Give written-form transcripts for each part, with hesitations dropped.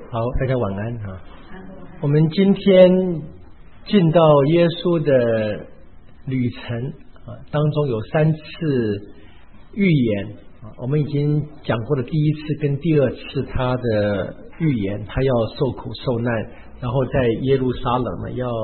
好，大家晚安哈。我们今天进到耶稣的旅程当中有3次预言我们已经讲过了第一次跟第2次他的预言，他要受苦受难，然后在耶路撒冷呢要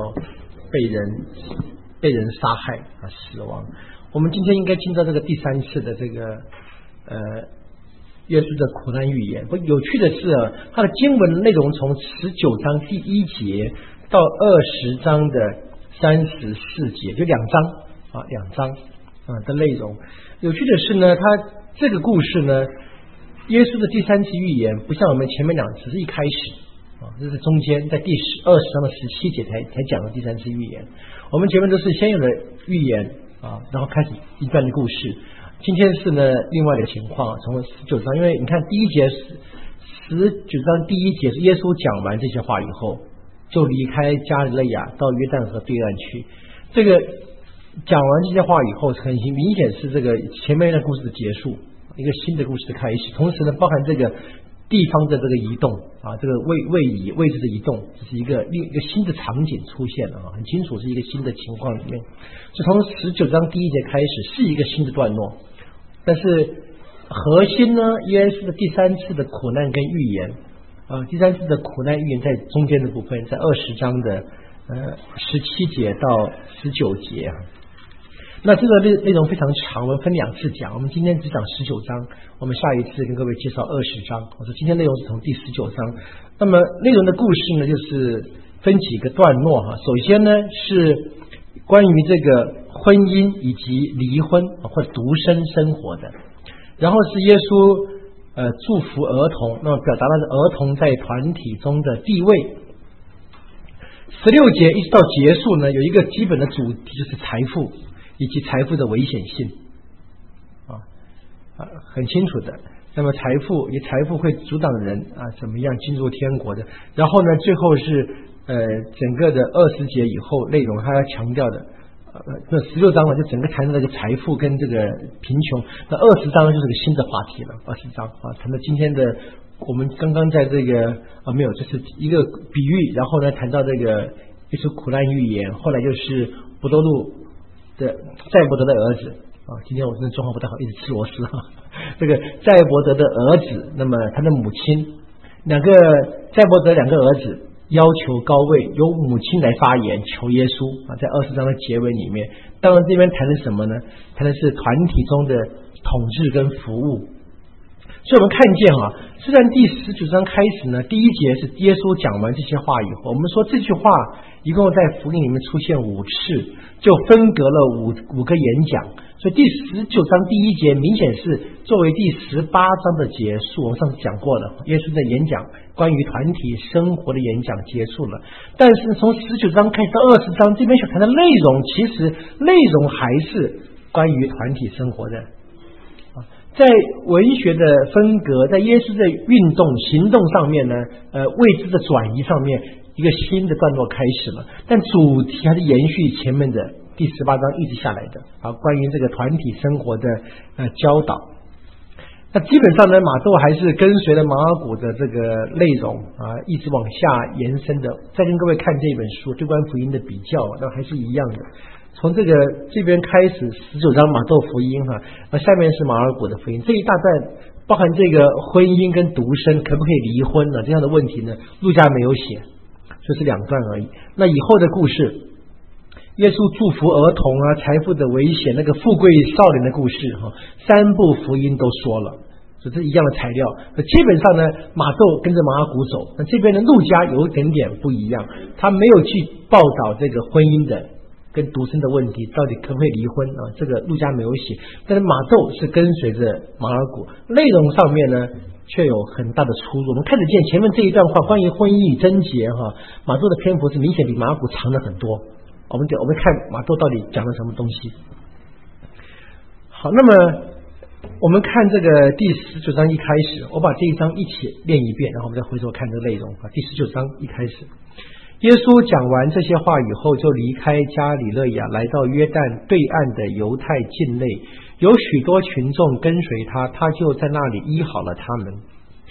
被人杀害死亡。我们今天应该进到这个第3次的这个耶稣的苦难预言。不有趣的是他的经文内容从19章第1节到20章的34节，就2章的内容。有趣的是呢，他这个故事呢，耶稣的第3次预言不像我们前面2次是一开始这是中间在第20章的17节才讲的第3次预言。我们前面都是先有的预言然后开始一段的故事。今天是呢另外的情况，从19章，因为你看第1节19章第1节是耶稣讲完这些话以后就离开加利利亚到约旦河对岸去。这个讲完这些话以后很明显是这个前面的故事的结束，一个新的故事的开始，同时呢包含这个地方的这个移动这个位置的移动，这是一个新的场景出现了很清楚是一个新的情况里面。就从19章第1节开始是一个新的段落，但是核心呢，耶稣的第3次的苦难跟预言第3次的苦难预言在中间的部分，在20章的17节到19节那这个内容非常长，我们分2次讲。我们今天只讲19章，我们下一次跟各位介绍20章。我说今天内容是从第19章。那么内容的故事呢，就是分几个段落首先呢是关于这个婚姻以及离婚或独身生活的，然后是耶稣祝福儿童，那么表达了儿童在团体中的地位。16节一直到结束呢，有一个基本的主题，就是财富以及财富的危险性很清楚的。那么财富会阻挡人怎么样进入天国的。然后呢最后是整个的20节以后内容他要强调的那16章就整个谈到这个财富跟这个贫穷。那20章就是个新的话题了，20章谈到今天的我们刚刚在这个没有，这是一个比喻，然后呢谈到这个耶稣苦难预言，后来就是伯多禄的载伯德的儿子今天我真的状况不太好，一直吃螺丝这个载伯德的儿子，那么他的母亲载伯德2个儿子要求高位，由母亲来发言求耶稣在20章的结尾里面。当然这边谈的什么呢？谈的是团体中的统治跟服务。所以我们看见虽然第19章开始呢，第1节是耶稣讲完这些话以后，我们说这句话一共在福音里面出现5次，就分隔了五个演讲。所以第19章第1节明显是作为第18章的结束，我们上次讲过了，耶稣的演讲关于团体生活的演讲结束了。但是从19章开始到20章这边所谈的内容，其实内容还是关于团体生活的。在文学的分隔，在耶稣的运动行动上面呢位置的转移上面，一个新的段落开始了，但主题还是延续前面的第18章一直下来的关于这个团体生活的教导。那基本上呢，马窦还是跟随了马尔谷的这个内容一直往下延伸的。再跟各位看这本书对关福音的比较那还是一样的。从这边开始19章马窦福音下面是马尔谷的福音，这一大段包含这个婚姻跟独身可不可以离婚呢这样的问题呢，路加没有写，就是2段而已。那以后的故事，耶稣祝福儿童财富的危险，那个富贵少年的故事3部福音都说了，所以这是一样的材料。基本上呢马窦跟着马尔谷走，那这边的路加有一点点不一样，他没有去报道这个婚姻的跟独身的问题到底可不可以离婚这个路加没有写。但是马窦是跟随着马尔谷，内容上面呢却有很大的出入。我们看得见前面这一段话关于婚姻与贞洁马窦的篇幅是明显比马尔谷长了很多。我们看马窦到底讲了什么东西。好，那么我们看这个第19章一开始，我把这一章一起念一遍，然后我们再回头看这个内容第19章一开始，耶稣讲完这些话以后，就离开加里肋亚，来到约旦对岸的犹太境内，有许多群众跟随他，他就在那里医好了他们。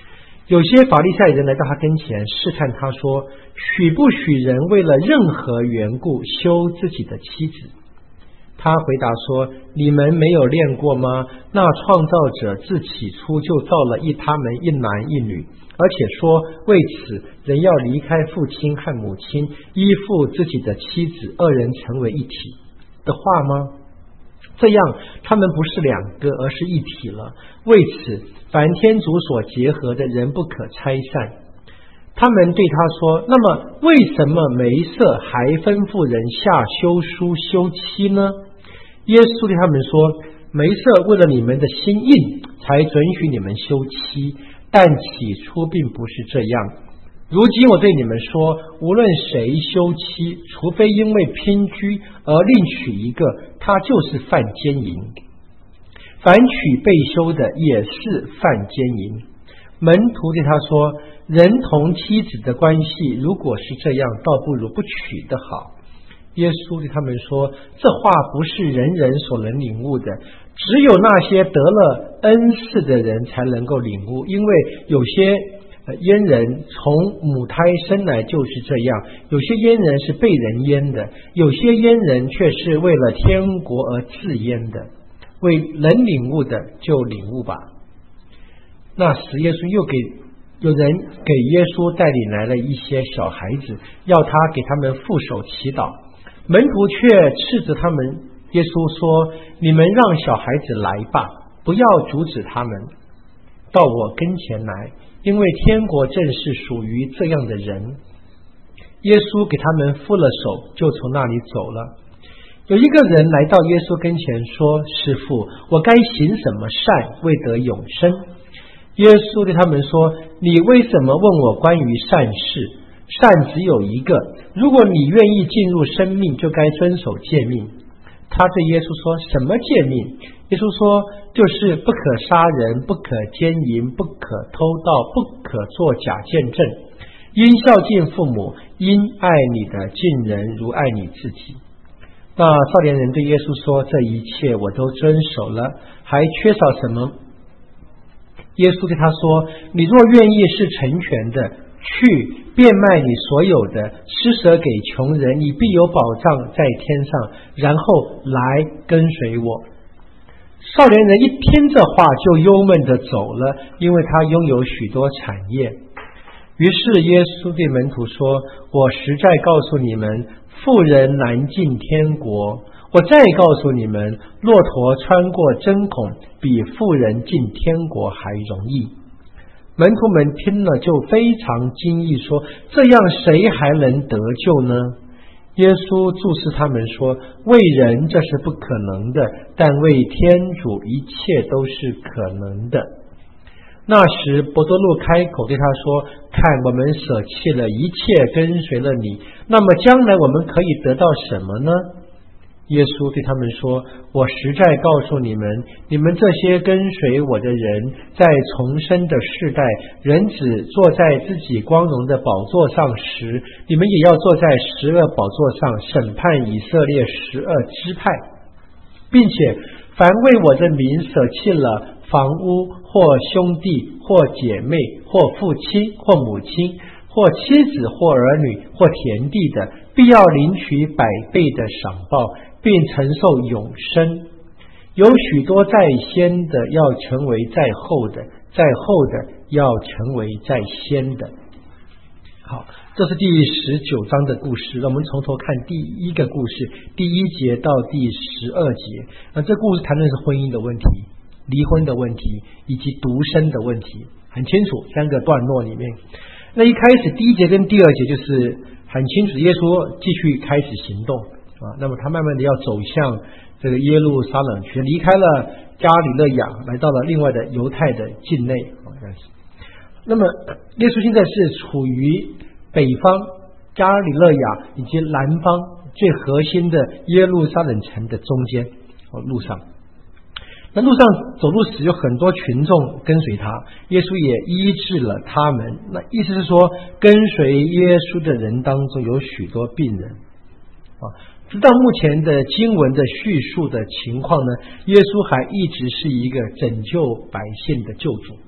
有些法利赛人来到他跟前试探他说，许不许人为了任何缘故休自己的妻子？他回答说，你们没有练过吗？那创造者自起初就造了他们一男一女，而且说为此人要离开父亲和母亲，依附自己的妻子，二人成为一体的话吗？这样他们不是两个，而是一体了。为此凡天主所结合的人不可拆散。他们对他说，那么为什么梅瑟还吩咐人下休书休妻呢？耶稣对他们说，梅瑟为了你们的心硬才准许你们休妻，但起初并不是这样。如今我对你们说，无论谁休妻，除非因为姘居而另娶一个，他就是犯奸淫。凡娶被休的也是犯奸淫。门徒对他说，人同妻子的关系如果是这样，倒不如不娶的好。耶稣对他们说，这话不是人人所能领悟的，只有那些得了恩赐的人才能够领悟，因为有些阉人从母胎生来就是这样，有些阉人是被人阉的，有些阉人却是为了天国而自阉的。为能领悟的就领悟吧。那时耶稣有人给耶稣带领来了一些小孩子，要他给他们负手祈祷。门徒却斥责他们。耶稣说，你们让小孩子来吧，不要阻止他们，到我跟前来，因为天国正是属于这样的人。耶稣给他们负了手，就从那里走了。有一个人来到耶稣跟前说，师父，我该行什么善为得永生？耶稣对他们说，你为什么问我关于善事？善只有一个，如果你愿意进入生命，就该遵守诫命。他对耶稣说，什么诫命？耶稣说，就是不可杀人，不可奸淫，不可偷盗，不可作假见证，应孝敬父母，应爱你的近人如爱你自己。那少年人对耶稣说，这一切我都遵守了，还缺少什么？耶稣对他说，你若愿意是成全的，去变卖你所有的，施舍给穷人，你必有宝藏在天上，然后来跟随我。少年人一听这话就忧闷地走了，因为他拥有许多产业。于是耶稣对门徒说，我实在告诉你们，富人难进天国。我再告诉你们，骆驼穿过针孔比富人进天国还容易。门徒们听了就非常惊异，说，这样谁还能得救呢？耶稣注释他们说，为人这是不可能的，但为天主一切都是可能的。那时伯多禄开口对他说，看，我们舍弃了一切跟随了你，那么将来我们可以得到什么呢？耶稣对他们说，我实在告诉你们，你们这些跟随我的人，在重生的世代，人子坐在自己光荣的宝座上时，你们也要坐在12宝座上，审判以色列12支派，并且凡为我的名舍弃了房屋或兄弟或姐妹或父亲或母亲或妻子或儿女或田地的，必要领取100倍的赏报，并承受永生。有许多在先的要成为在后的，在后的要成为在先的。好，这是第19章的故事。让我们从头看第一个故事，第1节到第12节。那这故事谈论是婚姻的问题、离婚的问题以及独身的问题，很清楚3个段落里面。那一开始第1节跟第2节就是很清楚，耶稣继续开始行动那么他慢慢的要走向这个耶路撒冷去，离开了加里肋亚，来到了另外的犹太的境内那么耶稣现在是处于北方加里肋亚以及南方最核心的耶路撒冷城的中间路上。那路上走路时有很多群众跟随他，耶稣也医治了他们。那意思是说，跟随耶稣的人当中有许多病人直到目前的经文的叙述的情况呢，耶稣还一直是一个拯救百姓的救主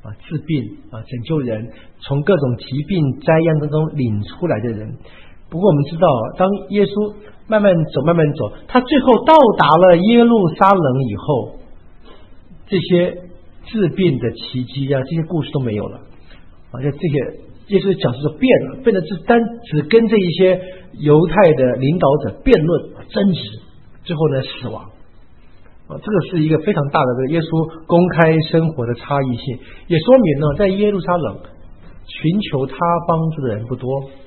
治病拯救人，从各种疾病灾殃当中领出来的人。不过我们知道，当耶稣慢慢走，他最后到达了耶路撒冷以后，这些治病的奇迹这些故事都没有了。这些耶稣的角色就变了，变得只跟这一些犹太的领导者辩论争执，最后呢死亡。这个是一个非常大的耶稣公开生活的差异性，也说明呢，在耶路撒冷寻求他帮助的人不多。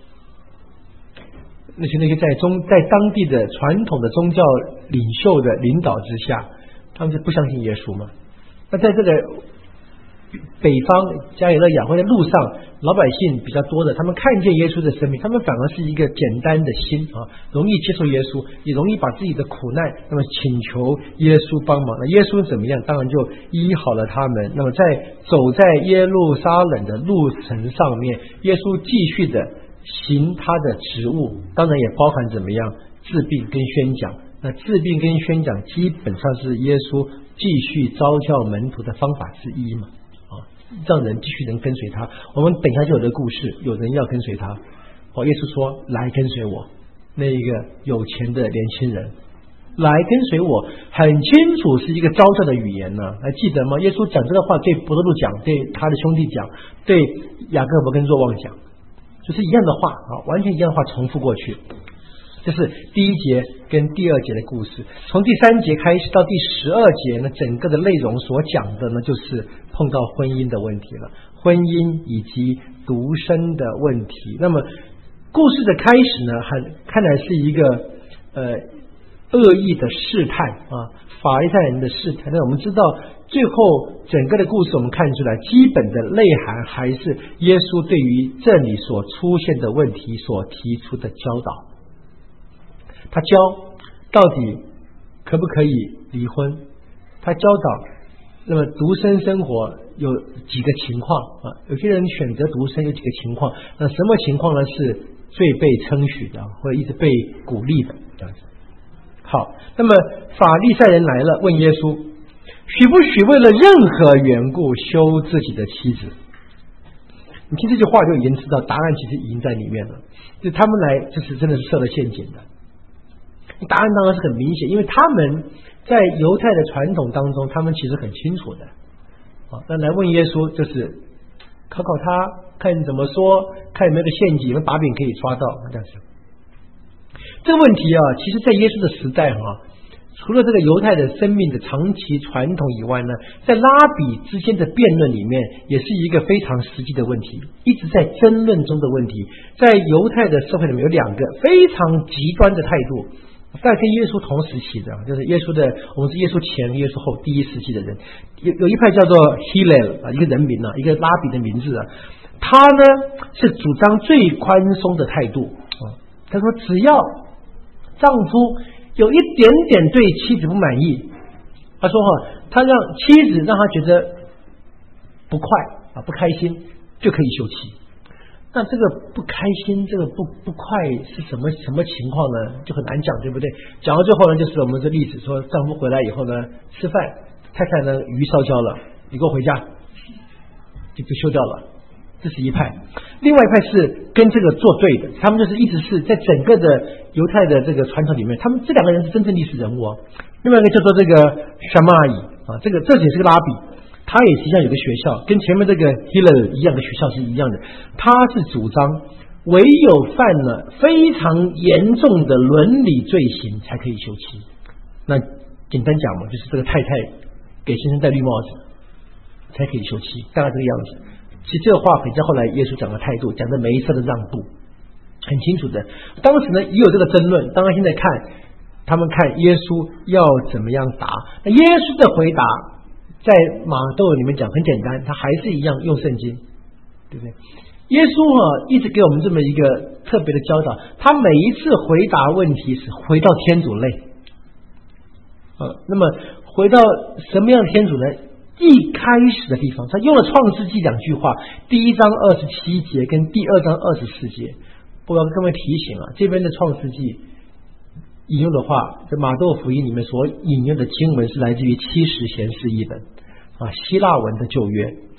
那些在当地的传统的宗教领袖的领导之下，他们是不相信耶稣嘛？那在这个北方加里肋亚或者路上老百姓比较多的，他们看见耶稣的生命，他们反而是一个简单的心容易接受耶稣，也容易把自己的苦难那么请求耶稣帮忙。那耶稣怎么样？当然就医好了他们。那么在走在耶路撒冷的路程上面，耶稣继续的行他的职务，当然也包含怎么样治病跟宣讲。那治病跟宣讲基本上是耶稣继续召叫门徒的方法之一嘛，让人继续能跟随他。我们等一下就有这个故事，有人要跟随他。耶稣说：“来跟随我。”那一个有钱的年轻人来跟随我，很清楚是一个召叫的语言呢。还记得吗？耶稣讲这个话对伯多禄讲，对他的兄弟讲，对雅各伯跟若望讲，就是一样的话完全一样的话重复过去。这是第一节跟第二节的故事。从第3节开始到第12节呢，整个的内容所讲的呢，就是碰到婚姻的问题了，婚姻以及独身的问题。那么故事的开始呢，看来是一个恶意的试探法利赛人的试探。但我们知道最后整个的故事我们看出来，基本的内涵还是耶稣对于这里所出现的问题所提出的教导。他教到底可不可以离婚，他教导那么独身生活有几个情况有些人选择独身有几个情况，那什么情况呢是最被称许的或者一直被鼓励的这样子。好，那么法利赛人来了，问耶稣许不许为了任何缘故休自己的妻子。你听这句话就已经知道答案其实已经在里面了，就他们来就是真的是设了陷阱的。答案当然是很明显，因为他们在犹太的传统当中，他们其实很清楚的那来问耶稣就是考考他，看怎么说，看有没有个陷阱，有没有把柄可以抓到这样子。这个问题其实在耶稣的时代除了这个犹太的生命的长期传统以外呢，在拉比之间的辩论里面也是一个非常实际的问题，一直在争论中的问题。在犹太的社会里面有2个非常极端的态度，大概跟耶稣同时期的，就是耶稣的，我们是耶稣前耶稣后第一时期的人。有一派叫做 Hillel 一个人名一个拉比的名字他呢是主张最宽松的态度他说只要丈夫有一点点对妻子不满意，他说他让妻子让他觉得不快不开心就可以休妻。那这个不开心，这个不快是什么情况呢？就很难讲，对不对？讲到最后呢，就是我们这例子说，丈夫回来以后呢，吃饭，太太呢鱼烧焦了，你给我回家，就休掉了。这是一派。另外一派是跟这个作对的，他们就是一直是在整个的犹太的这个传统里面，他们这2个人是真正历史人物另外一个叫做这个沙玛伊这也是个拉比。他也实际上有个学校跟前面这个 Hillel 一样的学校是一样的，他是主张唯有犯了非常严重的伦理罪行才可以休妻。那简单讲嘛，就是这个太太给先生戴绿帽子才可以休妻，大概这个样子。其实这个话很像后来耶稣讲的态度，讲的每一次的让步很清楚的。当时呢也有这个争论，当然现在看他们看耶稣要怎么样答。那耶稣的回答在马窦里面讲很简单，他还是一样用圣经，对不对？耶稣一直给我们这么一个特别的教导，他每一次回答问题是回到天主类那么回到什么样的天主呢？一开始的地方他用了创世纪2句话，第1章27节跟第2章24节。我要跟各位提醒这边的创世纪引用的话，在马窦福音里面所引用的经文是来自于70贤士译本希腊文的旧约。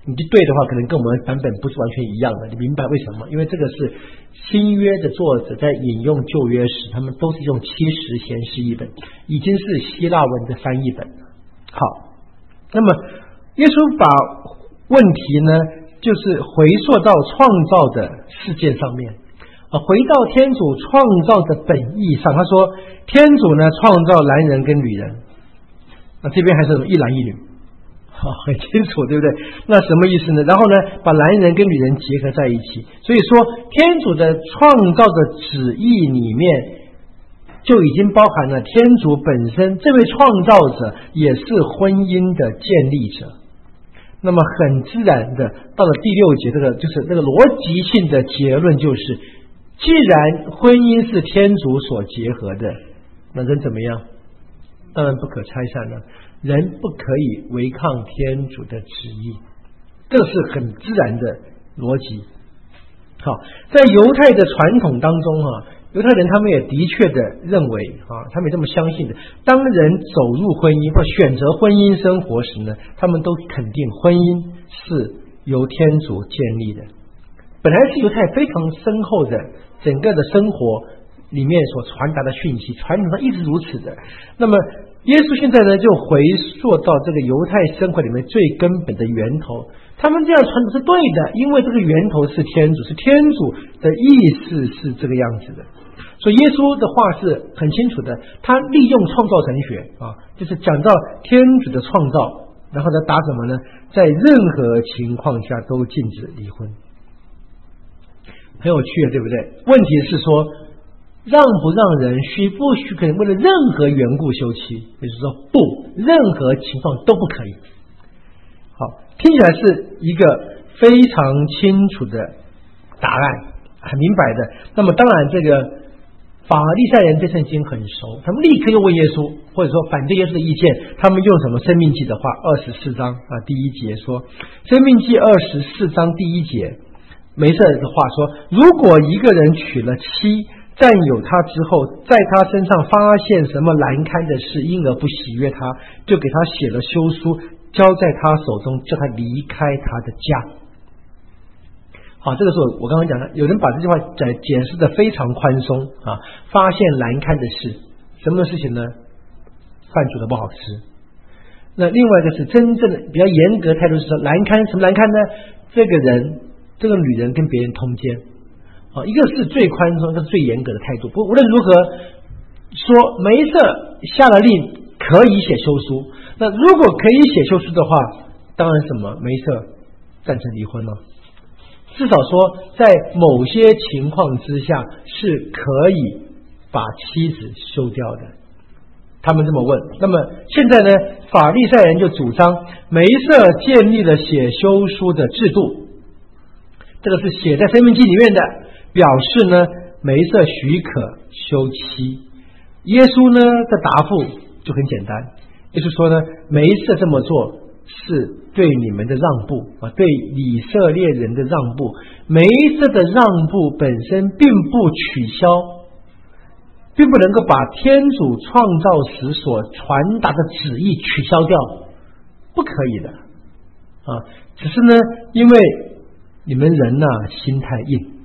你就对的话，可能跟我们版本不是完全一样的。你明白为什么？因为这个是新约的作者在引用旧约时，他们都是用70贤士译本，已经是希腊文的翻译本。好，那么耶稣把问题呢，就是回溯到创造的事件上面，回到天主创造的本意上。他说，天主呢创造男人跟女人，这边还是一男一女。很清楚，对不对？那什么意思呢？然后呢，把男人跟女人结合在一起。所以说，天主的创造的旨意里面，就已经包含了天主本身这位创造者也是婚姻的建立者。那么很自然的，到了第6节，这个逻辑性的结论就是，既然婚姻是天主所结合的，那人怎么样？当然不可拆散了。人不可以违抗天主的旨意，这是很自然的逻辑。好，在犹太的传统当中犹太人他们也的确的认为他们也这么相信的，当人走入婚姻或选择婚姻生活时呢，他们都肯定婚姻是由天主建立的。本来是犹太非常深厚的整个的生活里面所传达的讯息，传统上一直如此的。那么耶稣现在呢，就回溯到这个犹太生活里面最根本的源头。他们这样传统是对的，因为这个源头是天主，是天主的意思是这个样子的。所以耶稣的话是很清楚的，他利用创造神学就是讲到天主的创造，然后呢打什么呢？在任何情况下都禁止离婚。很有趣的，对不对？问题是说，让不让人许不许可以为了任何缘故休妻，也就是说不，任何情况都不可以。好，听起来是一个非常清楚的答案，很明白的。那么当然这个法利赛人对圣经很熟，他们立刻又问耶稣，或者说反对耶稣的意见，他们用什么？申命记的话24章第1节说，申命记24章第1节梅瑟的话说，如果一个人娶了妻，占有他之后，在他身上发现什么难堪的事，因而不喜悦他，就给他写了休书，交在他手中，叫他离开他的家。好，这个时候我刚刚讲的，有人把这句话解释的非常宽松发现难堪的事，什么事情呢？饭煮的不好吃。那另外一个是真正的比较严格的态度，是说难堪，什么难堪呢？这个人，这个女人跟别人通奸。一个是最宽松，一个是最严格的态度。不过无论如何说，梅瑟下了令可以写休书。那如果可以写休书的话，当然什么？梅瑟赞成离婚了。至少说，在某些情况之下是可以把妻子休掉的。他们这么问。那么现在呢，法利赛人就主张梅瑟建立了写休书的制度，这个是写在申命记里面的。表示呢，梅瑟许可休妻。耶稣呢的答复就很简单，耶稣说呢，梅瑟这么做是对你们的让步对以色列人的让步。梅瑟的让步本身并不取消，并不能够把天主创造时所传达的旨意取消掉，不可以的只是呢，因为你们人心太硬。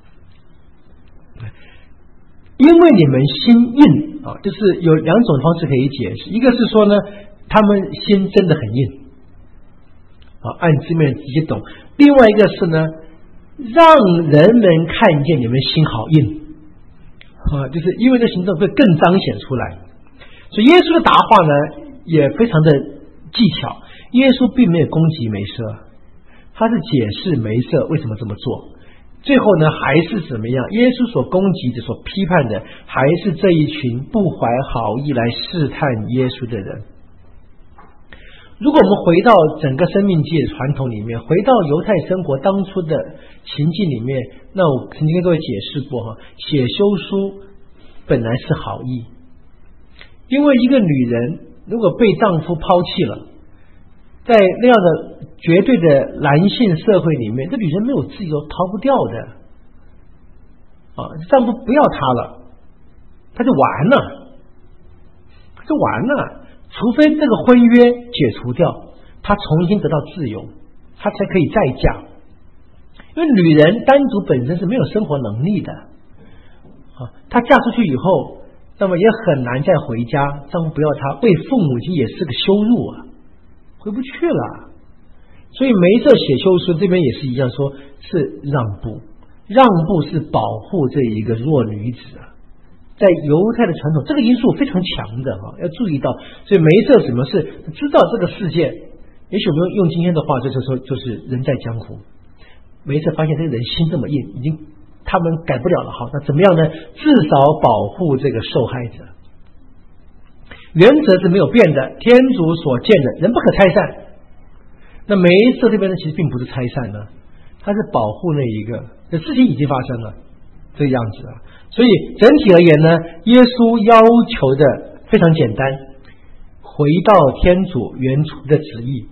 因为你们心硬就是有两种方式可以解释，一个是说呢，他们心真的很硬按字面直接懂；另外一个是呢，让人们看见你们心好硬就是因为这行动会更彰显出来。所以耶稣的答话呢也非常的技巧，耶稣并没有攻击梅瑟，他是解释梅瑟为什么这么做。最后呢，还是怎么样？耶稣所攻击的、所批判的，还是这一群不怀好意来试探耶稣的人。如果我们回到整个生命界的传统里面，回到犹太生活当初的情境里面，那我曾经跟各位解释过写休书本来是好意，因为一个女人如果被丈夫抛弃了，在那样的绝对的男性社会里面，这女人没有自由，逃不掉的丈夫不要她了，她就完了，除非这个婚约解除掉，她重新得到自由。 她才可以再嫁。因为女人单独本身是没有生活能力的她嫁出去以后，那么也很难再回家，丈夫不要她，为父母亲也是个羞辱回不去了。所以梅瑟写休书这边也是一样，说是让步，让步是保护这一个弱女子在犹太的传统，这个因素非常强的要注意到。所以梅瑟什么是知道这个世界，也许我们用今天的话就是说，就是人在江湖。梅瑟发现这个人心这么硬，已经他们改不了了。好，那怎么样呢？至少保护这个受害者，原则是没有变的。天主所见的人不可拆散。那梅瑟这边呢，其实并不是拆散呢，他是保护那一个，这事情已经发生了，这个样子所以整体而言呢，耶稣要求的非常简单，回到天主原初的旨意，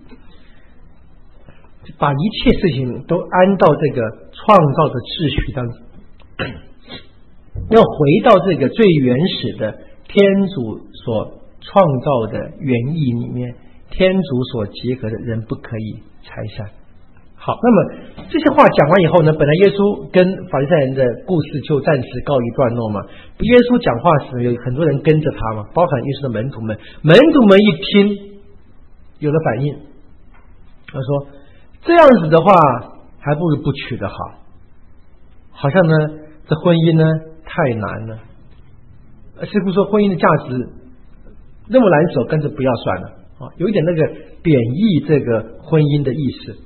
把一切事情都安到这个创造的秩序当中，要回到这个最原始的天主所创造的原意里面，天主所结合的人不可以拆散。好，那么这些话讲完以后呢，本来耶稣跟法利赛人的故事就暂时告一段落嘛。耶稣讲话时有很多人跟着他嘛，包含耶稣的门徒们。门徒们一听，有了反应，他说这样子的话，还不如不娶的好。好像呢，这婚姻呢太难了，似乎说婚姻的价值那么难走，干脆不要算了有一点那个贬义这个婚姻的意思。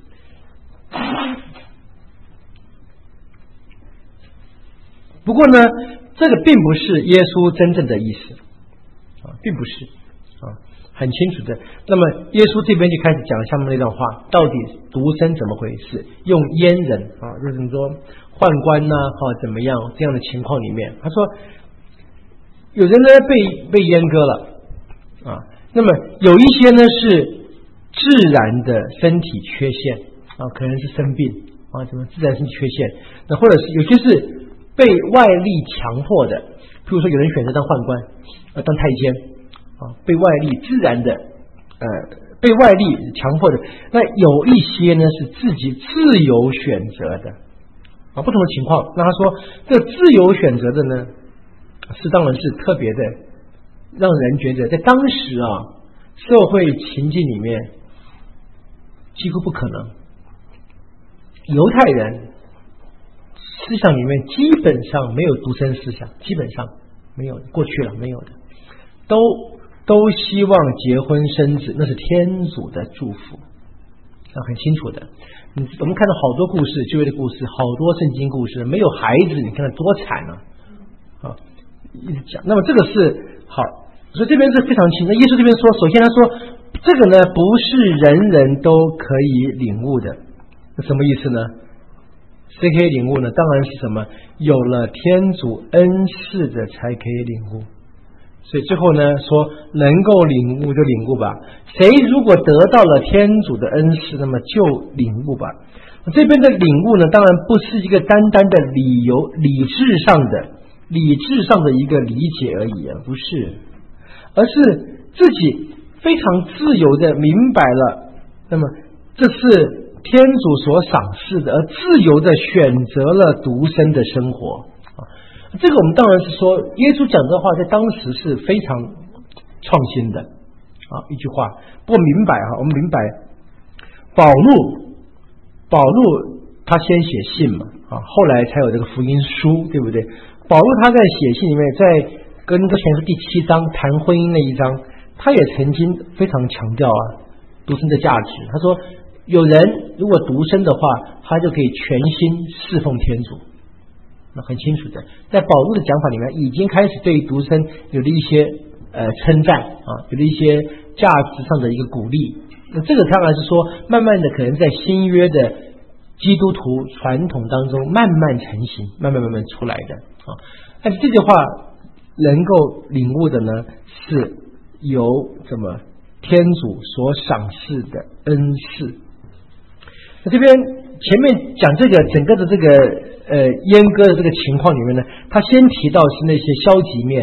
不过呢，这个并不是耶稣真正的意思并不是很清楚的。那么耶稣这边就开始讲下面那段话，到底独身怎么回事，用阉人就是说宦官怎么样这样的情况里面，他说有人呢被阉割了那么有一些呢是自然的身体缺陷可能是生病什么自然身体缺陷，那或者是有些是被外力强迫的，譬如说有人选择当宦官当太监被外力自然的被外力强迫的，那有一些呢是自己自由选择的不同的情况。那他说这自由选择的呢，是当然是特别的让人觉得在当时社会情境里面几乎不可能。犹太人思想里面基本上没有独身思想，基本上没有，过去了没有的，都希望结婚生子，那是天主的祝福很清楚的。我们看到好多故事，旧约的故事，好多圣经故事，没有孩子你看多惨一直讲。那么这个是好，所以这边是非常清楚。耶稣这边说，首先他说这个呢不是人人都可以领悟的，什么意思呢？谁可以领悟呢？当然是什么有了天主恩赐的才可以领悟。所以最后呢说能够领悟就领悟吧，谁如果得到了天主的恩赐，那么就领悟吧。这边的领悟呢，当然不是一个单单的理智上的一个理解而已不是，而是自己非常自由的明白了，那么这是天主所赏赐的，而自由的选择了独身的生活这个我们当然是说耶稣讲的话在当时是非常创新的一句话。不过我们明白保禄他先写信嘛后来才有这个福音书，对不对？保禄他在写信里面，在哥林多前书第7章谈婚姻那一章，他也曾经非常强调独身的价值。他说有人如果独身的话，他就可以全心侍奉天主，那很清楚的。在保禄的讲法里面，已经开始对于独身有了一些称赞有了一些价值上的一个鼓励。那这个当然是说慢慢的可能在新约的基督徒传统当中慢慢成型，慢慢出来的但是这句话能够领悟的呢，是由天主所赏赐的恩赐。那这边前面讲这个整个的这个阉割的这个情况里面呢，他先提到是那些消极面，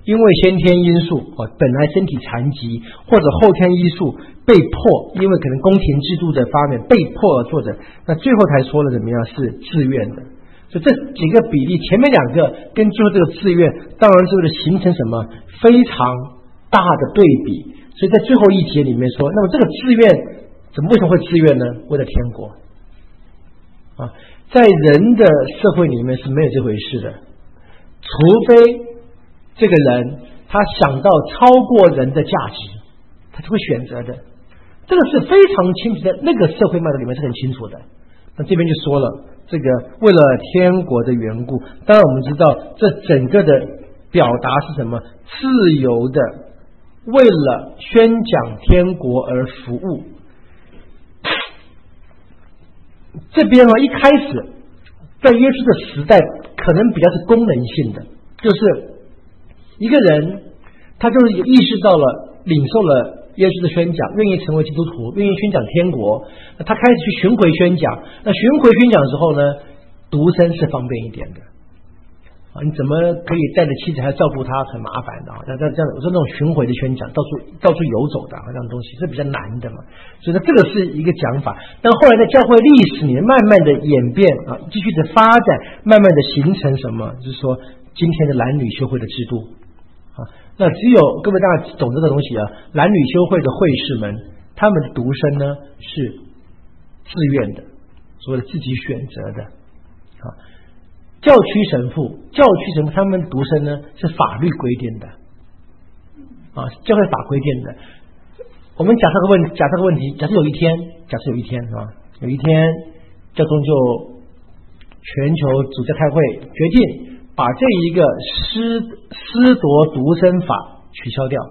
因为先天因素本来身体残疾，或者后天因素被迫，因为可能宫廷制度的发明被迫而做的，那最后才说了怎么样是自愿的。所以这几个比例，前面两个跟最后这个自愿，当然是为了形成什么非常大的对比。所以在最后一节里面说，那么这个自愿为什么会自愿呢？为了天国啊，在人的社会里面是没有这回事的，除非这个人他想到超过人的价值，他就会选择的。这个是非常清楚，在那个社会脉络里面是很清楚的。那这边就说了，这个为了天国的缘故，当然我们知道这整个的表达是什么？自由的，为了宣讲天国而服务。这边一开始在耶稣的时代可能比较是功能性的，就是一个人他就是意识到了，领受了耶稣的宣讲，愿意成为基督徒，愿意宣讲天国，他开始去巡回宣讲。那巡回宣讲的时候呢，独身是方便一点的你怎么可以带着妻子还照顾他，很麻烦的这样我说那种巡回的宣讲，到处游走的这样东西是比较难的嘛。所以这个是一个讲法。但后来在教会历史里面慢慢的演变继续的发展，慢慢的形成什么？就是说今天的男女修会的制度那只有各位大家懂这个东西男女修会的会士们，他们的独身呢是自愿的，所谓的自己选择的教区神父他们独身呢是法律规定的教会法规定的。我们假设个问题，假设有一天有一天教宗就全球主教开会决定把这一个私夺独身法取消掉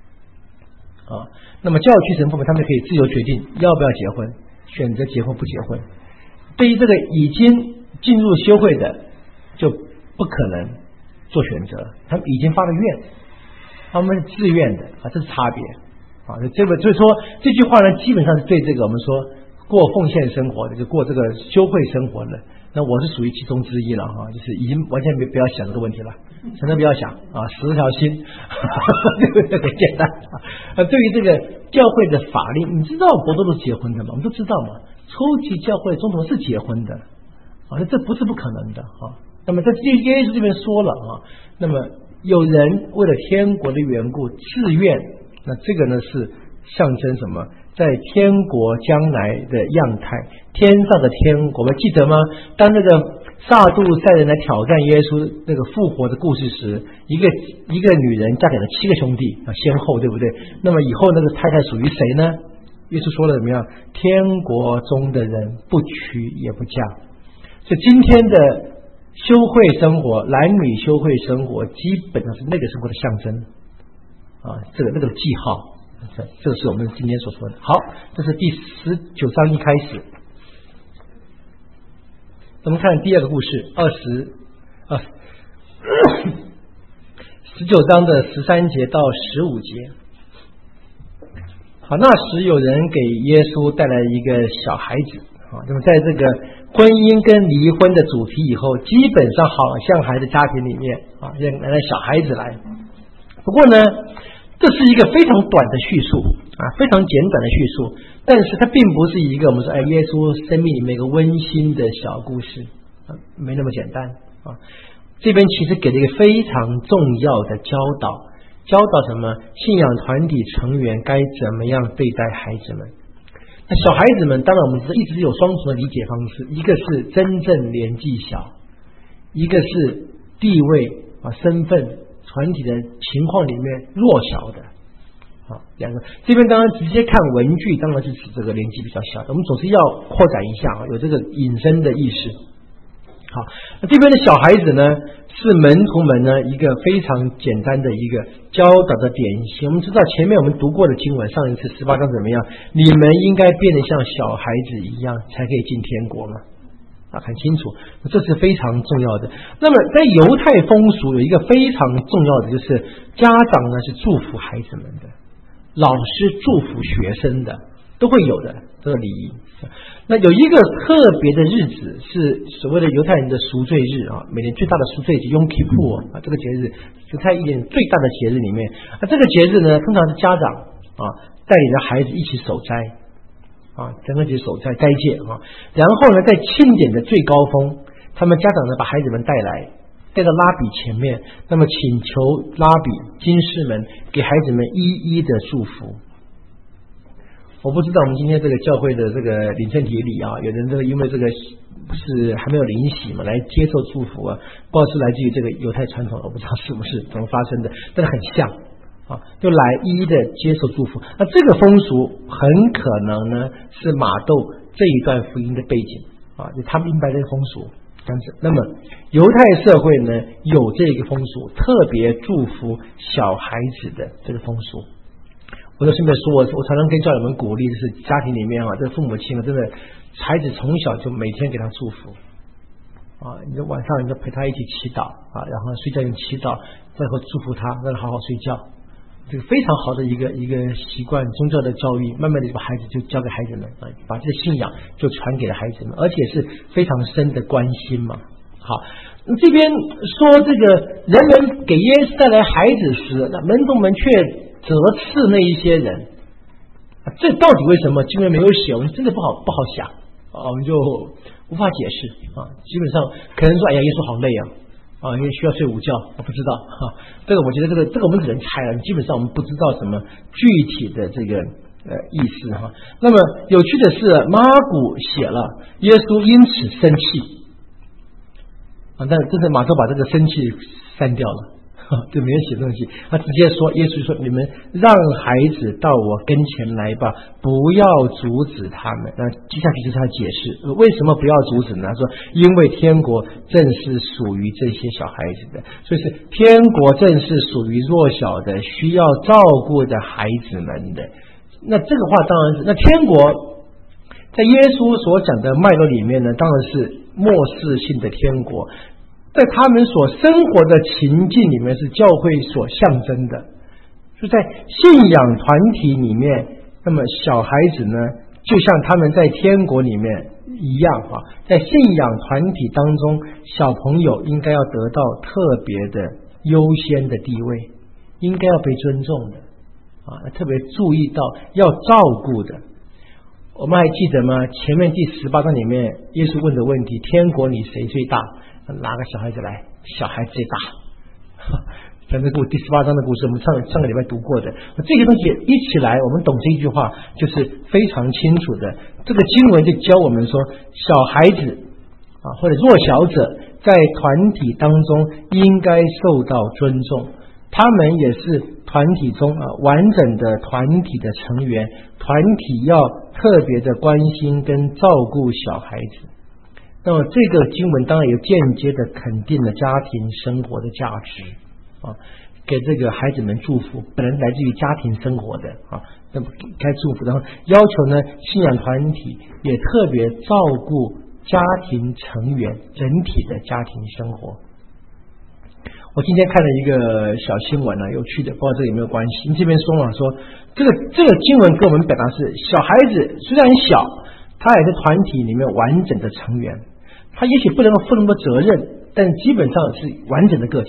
那么教区神父们他们可以自由决定要不要结婚，选择结婚不结婚。对于这个已经进入修会的就不可能做选择，他们已经发了愿，他们是自愿的这是差别所以说这句话呢，基本上是对这个我们说过奉献生活的，就过这个修会生活的，那我是属于其中之一了就是已经完全不要想这个问题了，真的不要想10条心很简单对于这个教会的法令，你知道国都是结婚的吗？我们都知道嘛，初期教会宗徒是结婚的这不是不可能的那么在耶稣这边说了那么有人为了天国的缘故自愿，那这个呢是象征什么？在天国将来的样态，天上的天国，我们记得吗？当那个撒杜塞人来挑战耶稣那个复活的故事时，一个女人嫁给了7个兄弟先后，对不对？那么以后那个太太属于谁呢？耶稣说了怎么样？天国中的人不娶也不嫁。所以今天的修会生活，男女修会生活，基本上是那个生活的象征那个记号，这个是我们今天所说的。好，这是第19章一开始。我们看第二个故事，19章的13节到15节。好，那时有人给耶稣带来一个小孩子那么在这个婚姻跟离婚的主题以后，基本上好像还在家庭里面让小孩子来。不过呢，这是一个非常短的叙述非常简短的叙述，但是它并不是一个我们说耶稣生命里面一个温馨的小故事没那么简单这边其实给了一个非常重要的教导什么？信仰团体成员该怎么样对待孩子们。那小孩子们当然我们一直有双重的理解方式，一个是真正年纪小，一个是地位身份团体的情况里面弱小的两个。这边当然直接看文句当然是指这个年纪比较小的，我们总是要扩展一下有这个引申的意识。好，那这边的小孩子呢，是门徒们呢一个非常简单的一个教导的典型。我们知道前面我们读过的经文，上一次18章怎么样？你们应该变得像小孩子一样，才可以进天国嘛。很清楚，这是非常重要的。那么在犹太风俗有一个非常重要的，就是家长呢是祝福孩子们的，老师祝福学生的都会有的这个礼仪。那有一个特别的日子是所谓的犹太人的赎罪日啊，每年最大的赎罪节 Yom Kippur 啊，这个节日犹太一年最大的节日里面，这个节日呢，通常是家长带领着孩子一起守斋整个节守斋斋戒然后呢，在庆典的最高峰，他们家长呢把孩子们带到拉比前面，那么请求拉比经士们给孩子们一一的祝福。我不知道我们今天这个教会的这个领圣体礼有人这个因为这个是还没有领洗嘛，来接受祝福不知道是来自于这个犹太传统，我不知道是不是怎么发生的，但是很像就来一一的接受祝福。那这个风俗很可能呢是马窦这一段福音的背景就他明白这个风俗这样子。那么犹太社会呢有这个风俗，特别祝福小孩子的这个风俗。我就顺便说，我常常跟教友们鼓励，就是家庭里面这父母亲真的孩子从小就每天给他祝福你就晚上你就陪他一起祈祷然后睡觉用祈祷，最后祝福他让他好好睡觉，这个非常好的一个习惯，宗教的教育，慢慢的把孩子就交给孩子们把这个信仰就传给了孩子们，而且是非常深的关心嘛。好，这边说这个人们给耶稣带来孩子时，那门徒们却责斥那一些人这到底为什么？经文没有写，我们真的不好想我们就无法解释基本上可能说，哎呀，耶稣好累因为需要睡午觉，我不知道这个我觉得这个我们只能猜了，基本上我们不知道什么具体的这个意思那么有趣的是，马古写了耶稣因此生气但真的马窦把这个生气删掉了就没有写东西，他直接说，耶稣说，你们让孩子到我跟前来吧，不要阻止他们。那接下去就是他解释为什么不要阻止呢？他说因为天国正是属于这些小孩子的，所以是天国正是属于弱小的需要照顾的孩子们的。那这个话当然是，那天国在耶稣所讲的脉络里面呢，当然是末世性的天国，在他们所生活的情境里面是教会所象征的，就在信仰团体里面，那么小孩子呢就像他们在天国里面一样在信仰团体当中，小朋友应该要得到特别的优先的地位，应该要被尊重的特别注意到要照顾的。我们还记得吗？前面第18章里面耶稣问的问题，天国里谁最大？拿个小孩子来，小孩最大讲这个第18章的故事，我们上个礼拜读过的，这些东西一起来，我们懂这一句话就是非常清楚的。这个经文就教我们说，小孩子或者弱小者在团体当中应该受到尊重，他们也是团体中完整的团体的成员，团体要特别的关心跟照顾小孩子。那么这个经文当然也间接的肯定了家庭生活的价值给这个孩子们祝福，本来来自于家庭生活的那么该祝福，然后要求呢信仰团体也特别照顾家庭成员整体的家庭生活。我今天看了一个小新闻有趣的，不知道这个有没有关系。这边说说这个经文跟我们表达是，小孩子虽然小，他也是团体里面完整的成员，他也许不能够负那么多责任，但基本上是完整的个体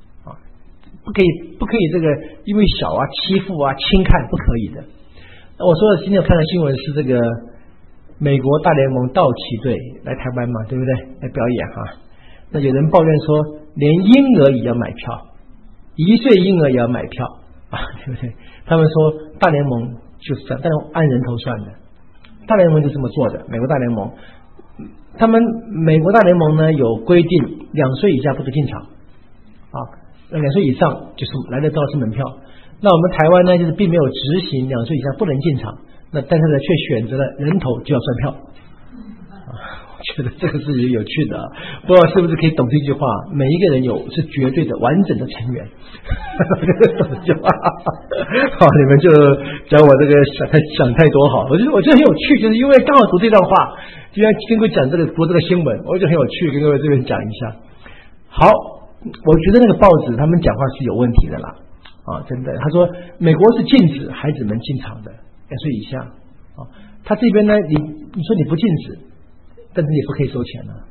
不可以这个因为小欺负轻看，不可以的。我说的今天看的新闻是这个美国大联盟道奇队来台湾嘛，对不对？来表演那有人抱怨说，连婴儿也要买票，1岁婴儿也要买票对不对？他们说大联盟就是这样，但是按人头算的，大联盟就这么做的。美国大联盟，美国大联盟呢有规定，2岁以下不得进场2岁以上就是来得到是门票。那我们台湾呢就是并没有执行2岁以下不能进场，那但是呢却选择了人头就要算票我觉得这个是有趣的不知道是不是可以懂这句话，每一个人是绝对的完整的成员懂这句话好，你们就讲我这个想太多我觉得很有趣，就是因为刚好读这段话，今天跟各位讲读这个新闻，我觉得很有趣，跟各位这边讲一下。好，我觉得那个报纸他们讲话是有问题的啦真的。他说美国是禁止孩子们进场的，2岁以下啊。他这边呢，你说你不禁止，但是你不可以收钱啊，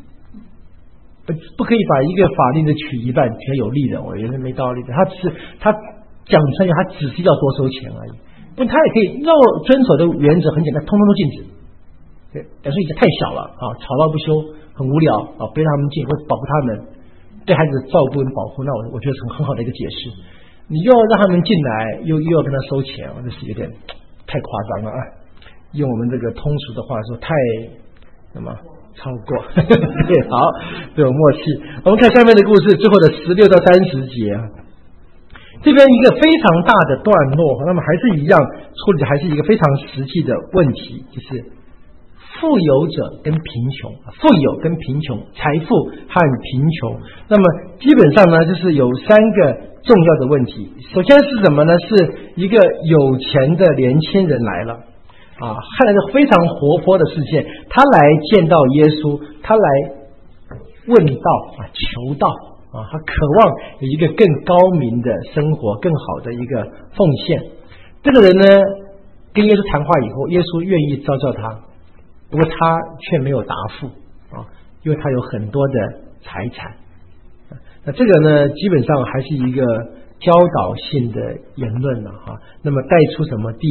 不可以把一个法令的取一半ถื有利的，我觉得没道理的。他讲出来，他只是要多收钱而已，但他也可以要遵守的原则很简单，通通都禁止。对，有时候已经太小了啊，吵闹不休，很无聊啊，不让他们进，或保护他们，对孩子的照顾跟保护，那我觉得是很好的一个解释。你又要让他们进来，又要跟他收钱，这是有点太夸张了啊！用我们这个通俗的话说，太什么超过。对，好，这有默契。我们看下面的故事，最后的16到30节啊，这边一个非常大的段落，那么还是一样处理的还是一个非常实际的问题，就是富有者跟贫穷，富有跟贫穷，财富和贫穷。那么基本上呢，就是有3个重要的问题。首先是什么呢？是一个有钱的年轻人来了啊，看来是非常活泼的事件。他来见到耶稣，他来问道啊，求道啊，他渴望有一个更高明的生活，更好的一个奉献。这个人呢，跟耶稣谈话以后，耶稣愿意召叫他，不过他却没有答复啊，因为他有很多的财产。那这个呢，基本上还是一个教导性的言论了哈。那么带出什么？第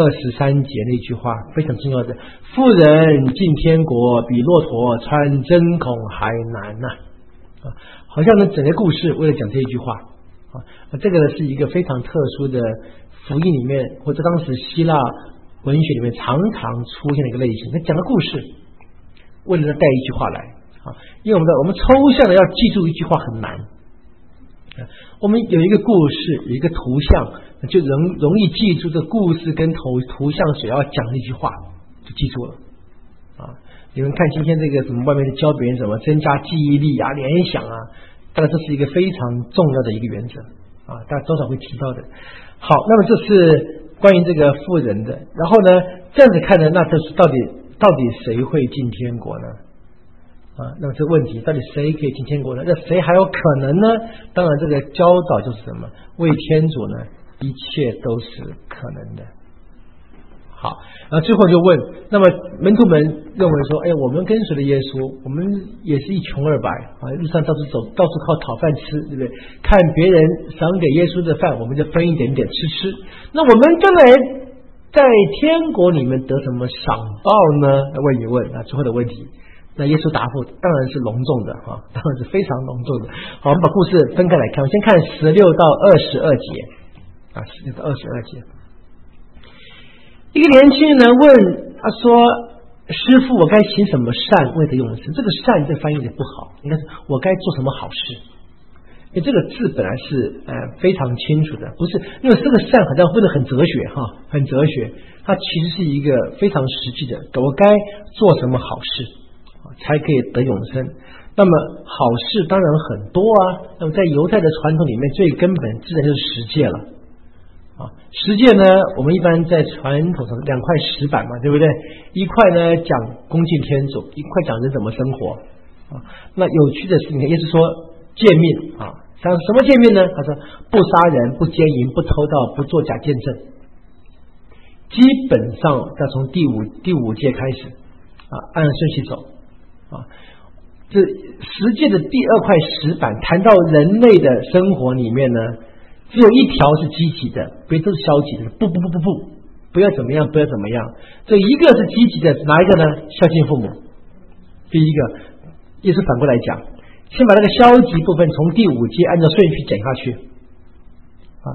23节那句话非常重要的：富人进天国比骆驼穿针孔还难呐！啊，好像呢整个故事为了讲这一句话啊，这个呢是一个非常特殊的福音里面，或者当时希腊文学里面常常出现的一个类型。他讲个故事，为了带一句话来。因为我们抽象的要记住一句话很难，我们有一个故事，有一个图像，就容易记住这故事跟图像所要讲的一句话，就记住了啊。你们看今天这个什么外面的教别人怎么增加记忆力啊、联想啊，当然这是一个非常重要的一个原则啊，大家多少会提到的。好，那么这是关于这个富人的。然后呢，这样子看呢，那这是到底谁会进天国呢？啊，那么这个问题到底谁可以进天国呢？那谁还有可能呢？当然，这个教导就是什么？为天主呢，一切都是可能的。好，然后最后就问，那么门徒们认为说，哎，我们跟随了耶稣，我们也是一穷二白啊，路上到处走，到处靠讨饭吃，对不对？看别人赏给耶稣的饭，我们就分一点点吃。那我们将来在天国里面得什么赏报呢？问一问啊，最后的问题。那耶稣答复当然是隆重的啊，当然是非常隆重的。好，我们把故事分开来看，我先看16到22节啊，16到22节。一个年轻人呢问他说：“师父，我该行什么善为得永生？”这个善这翻译的不好，应该是我该做什么好事。因为这个字本来是非常清楚的，不是因为这个善好像分得很哲学哈，很哲学，它其实是一个非常实际的，我该做什么好事才可以得永生。那么好事当然很多啊，那么在犹太的传统里面，最根本自然就是十诫了啊。十诫呢，我们一般在传统上2块石板嘛，对不对？一块呢讲恭敬天主，一块讲人怎么生活啊。那有趣的是，你看耶稣说诫命啊，讲什么诫命呢？他说不杀人，不奸淫，不偷盗，不作假见证。基本上要从第五诫开始啊，按顺序走。啊，这十诫的第2块石板谈到人类的生活里面呢，只有一条是积极的，别都是消极的。不要怎么样，不要怎么样。这一个是积极的，哪一个呢？孝敬父母。第一个，也是反过来讲，先把那个消极部分从第5诫按照顺序讲下去啊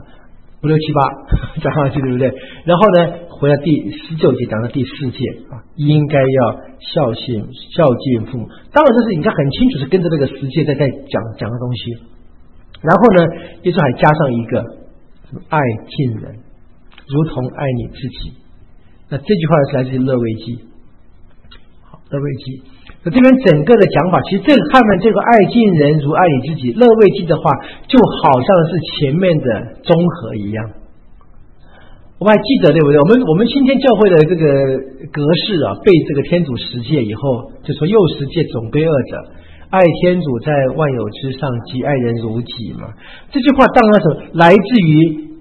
，5、6、7、8讲下去，对不对？然后呢，回到第19节讲到第4诫啊，应该要孝敬父母。当然这是应该很清楚是跟着这个10诫在讲的东西。然后呢，耶稣还加上一个什么爱敬人如同爱你自己。那这句话是来自于勒维基。好，勒维基。那这边整个的讲法，其实这个看看这个爱敬人如爱你自己，勒维基的话就好像是前面的综合一样。我们还记得对不对？我们今天教会的这个格式啊，背这个天主10诫以后，就说又10诫总归2者，爱天主在万有之上，即爱人如己嘛。这句话当然是来自于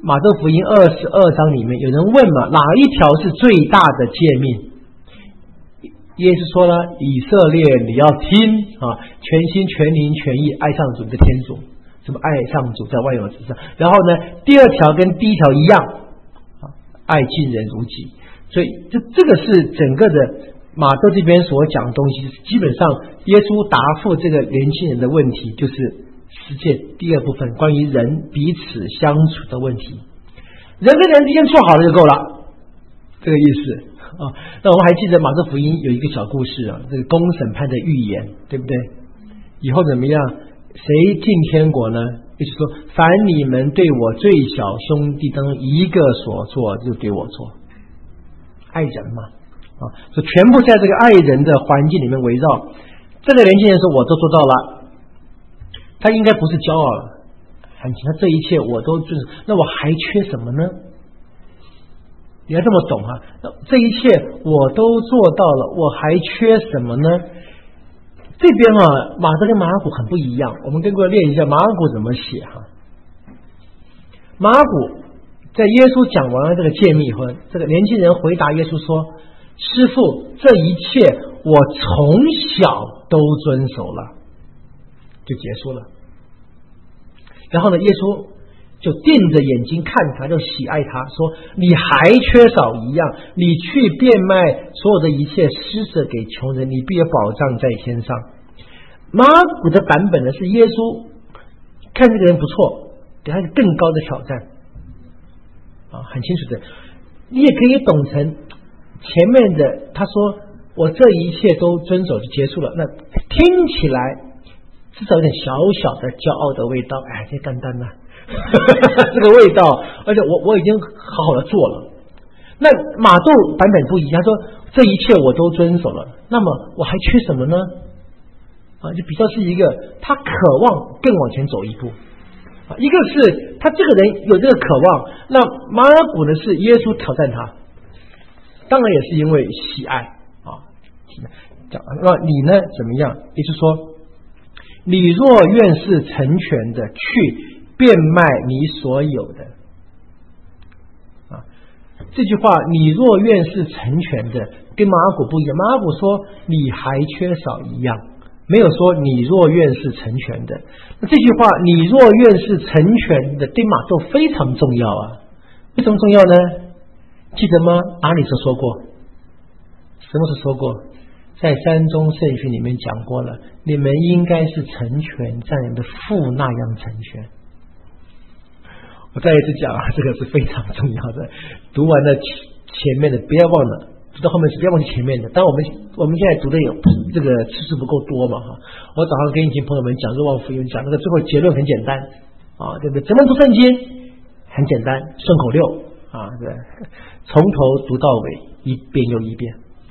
马太福音22章里面有人问嘛，哪一条是最大的诫命？耶稣说了，以色列你要听啊，全心全灵全意爱上主的天主，什么爱上主在万有之上。然后呢，第二条跟第一条一样啊，爱近人如己。所以这个是整个的马太这边所讲的东西，基本上耶稣答复这个年轻人的问题，就是实践第二部分关于人彼此相处的问题。人跟人之间处好了就够了，这个意思啊。那我们还记得马太福音有一个小故事啊，这个公审判的预言，对不对？以后怎么样？谁进天国呢？就是说，凡你们对我最小兄弟当中一个所做，就给我做。爱人嘛，啊，所以全部在这个爱人的环境里面围绕。这个年轻人说：“我都做到了。”他应该不是骄傲了，很清楚，这一切我都遵守，那我还缺什么呢？你要这么懂啊！这一切我都做到了，我还缺什么呢？这边啊，马太跟马可很不一样。我们跟各位练一下马可怎么写哈。马可在耶稣讲完了这个诫命以后，这个年轻人回答耶稣说：“师父，这一切我从小都遵守了。”就结束了。然后呢，耶稣就定着眼睛看他，就喜爱他，说：“你还缺少一样，你去变卖所有的一切，施舍给穷人，你必有保障在天上。”马可的版本呢是耶稣看这个人不错，给他一个更高的挑战啊，很清楚的。你也可以懂成前面的他说我这一切都遵守就结束了，那听起来至少有点小小的骄傲的味道。哎，这干单呐，这个味道，而且我已经好好的做了。那马窦版本不一样，他说这一切我都遵守了，那么我还缺什么呢？啊，就比较是一个他渴望更往前走一步啊，一个是他这个人有这个渴望，那马尔谷呢是耶稣挑战他，当然也是因为喜爱啊。那你呢怎么样？也就是说，你若愿是成全的，去变卖你所有的啊。这句话你若愿是成全的跟马可不一样，马可说你还缺少一样，没有说你若愿是成全的。那这句话你若愿是成全的对马窦非常重要啊。为什么重要呢？记得吗？哪里是说过？什么是说过？在山中圣训里面讲过了，你们应该是成全像你的父那样成全。我再一次讲啊，这个是非常重要的。读完了前面的不要忘了，读到后面是不要忘记前面的。当然我们现在读的有这个次数不够多嘛哈。我早上跟一群朋友们讲若望福音，讲那个最后结论很简单啊，对不对？怎么读圣经很简单，顺口溜啊，对，从头读到尾，一遍又一遍。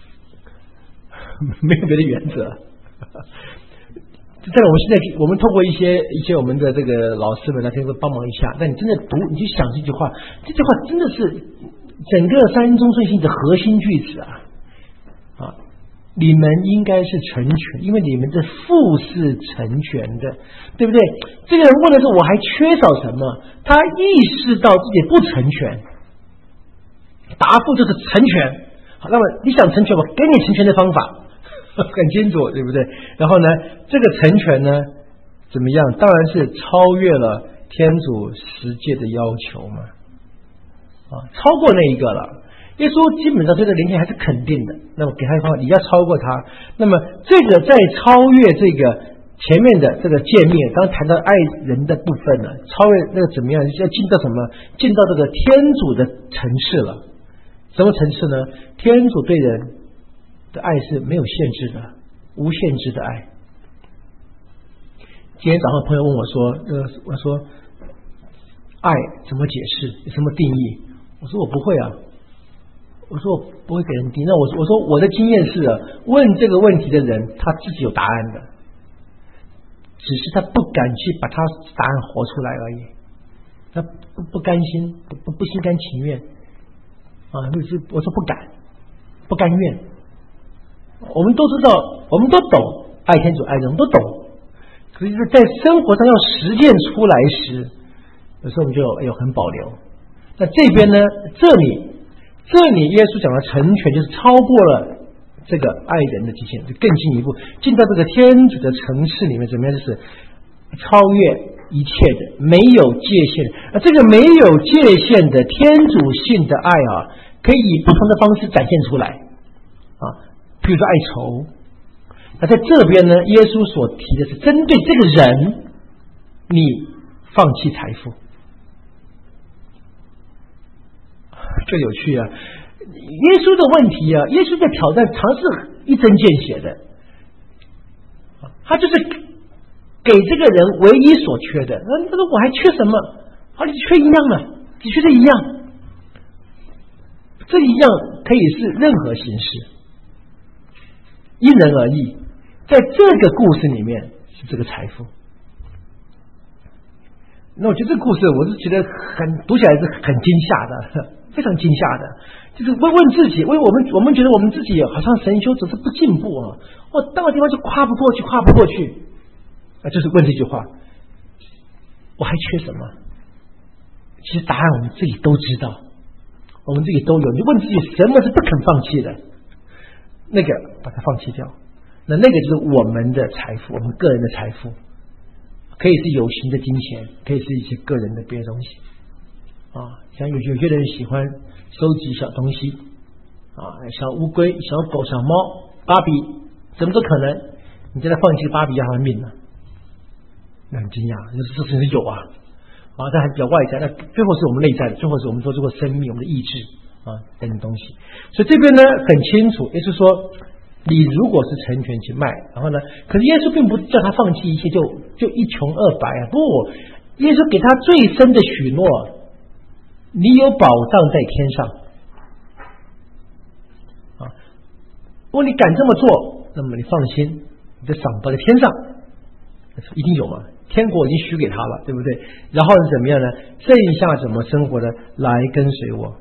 没有别的原则。在我们透过一些我们的这个老师们来可以帮忙一下。但你真的读，你去想这句话，这句话真的是整个三中顺信的核心句子啊！你们应该是成全，因为你们的父是成全的，对不对？这个人问的是我还缺少什么，他意识到自己不成全，答复就是成全。好，那么你想成全，我给你成全的方法。很清楚，对不对？然后呢，这个成全呢，怎么样？当然是超越了天主十诫的要求嘛，啊，超过那一个了。耶稣基本上对这个灵性还是肯定的，那么给他一方，你要超过他。那么这个在超越这个前面的这个诫命，刚谈到爱人的部分呢，超越那个怎么样？要进到什么？进到这个天主的层次了。什么层次呢？天主对人的爱是没有限制的，无限制的爱。今天早上朋友问我说，我说爱怎么解释？有什么定义？我说我不会啊，我说我不会给人定义。那我说我的经验是问这个问题的人他自己有答案的，只是他不敢去把他答案活出来而已。他不甘心，不心甘情愿啊！我说不甘愿。我们都知道，我们都懂爱天主爱人，都懂。可是，在生活上要实践出来时，有时候我们就很保留那这边呢，这里耶稣讲的成全，就是超过了这个爱人的极限，就更进一步进到这个天主的层次里面，怎么样？就是超越一切的，没有界限。这个没有界限的天主性的爱啊，可以以不同的方式展现出来啊。比如说爱仇，那在这边呢，耶稣所提的是针对这个人，你放弃财富。这有趣啊！耶稣的问题啊，耶稣的挑战常是一针见血的，他就是给这个人唯一所缺的。他说我还缺什么？你缺一样了，你缺这一样，这一样可以是任何形式，因人而异。在这个故事里面是这个财富。那我觉得这个故事，我是觉得读起来是很惊吓的，非常惊吓的。就是问自己，我们觉得我们自己好像神修只是不进步啊，我到个地方就跨不过去，就是问这句话：我还缺什么？其实答案我们自己都知道，我们自己都有。你问自己，什么是不肯放弃的？那个把它放弃掉。那个就是我们的财富，我们个人的财富。可以是有形的金钱，可以是一些个人的别的东西啊，像有些人喜欢收集小东西啊，小乌龟、小狗、小猫、芭比，怎么都可能。你叫他放弃芭比要他的命呢，那很惊讶，这事情是有啊，但还比较外在，那最后是我们内在的，最后是我们说这个生命、我们的意志啊等等东西。所以这边呢很清楚，也就是说。你如果是成全去卖，然后呢？可是耶稣并不叫他放弃一切，就一穷二白啊！不，耶稣给他最深的许诺，你有保障在天上啊！如果你敢这么做，那么你放心，你的赏报在天上，一定有嘛？天国已经许给他了，对不对？然后是怎么样呢？剩下怎么生活的，来跟随我。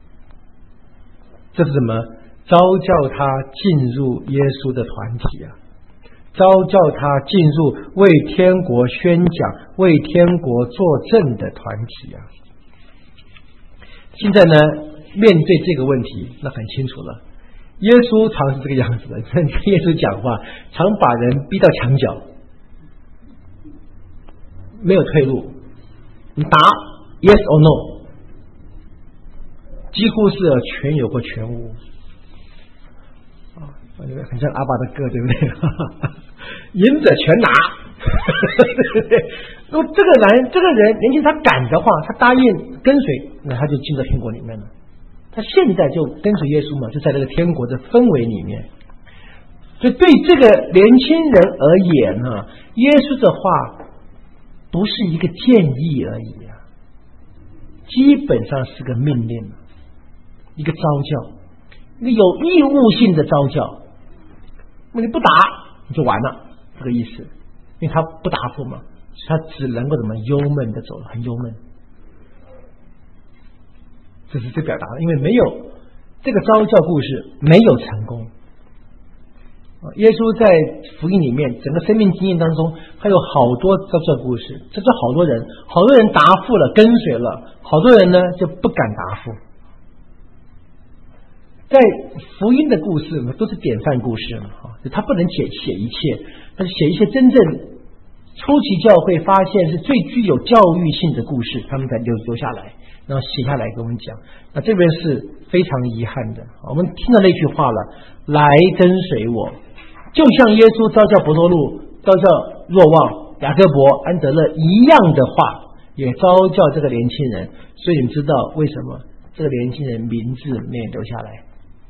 这是什么？召叫他进入耶稣的团体啊，召叫他进入为天国宣讲、为天国作证的团体啊。现在呢，面对这个问题，那很清楚了。耶稣常是这个样子的，耶稣讲话常把人逼到墙角，没有退路。你答 yes or no， 几乎是全有或全无。很像阿爸的歌，对不对？赢者全拿，对不对？如果这个人年轻，他敢的话，他答应跟随，那他就进到天国里面了。他现在就跟随耶稣嘛，就在这个天国的氛围里面。所以对这个年轻人而言呢，耶稣的话不是一个建议而已啊，基本上是个命令，一个召教，一个有义务性的召教。你不答你就完了，这个意思。因为他不答复嘛，他只能够怎么忧闷的走，很忧闷。这是最表达的，因为没有这个召教故事没有成功。耶稣在福音里面整个生命经验当中，还有好多召教故事，这是好多人答复了，跟随了，好多人呢就不敢答复。在福音的故事都是典范故事嘛，他不能写一切，但是写一些真正初期教会发现是最具有教育性的故事，他们才留下来，然后写下来给我们讲。那这边是非常遗憾的，我们听到那句话了，来跟随我，就像耶稣召叫伯多禄、召叫若望、雅各伯、安德勒一样的话，也召叫这个年轻人。所以你知道为什么这个年轻人名字没有留下来？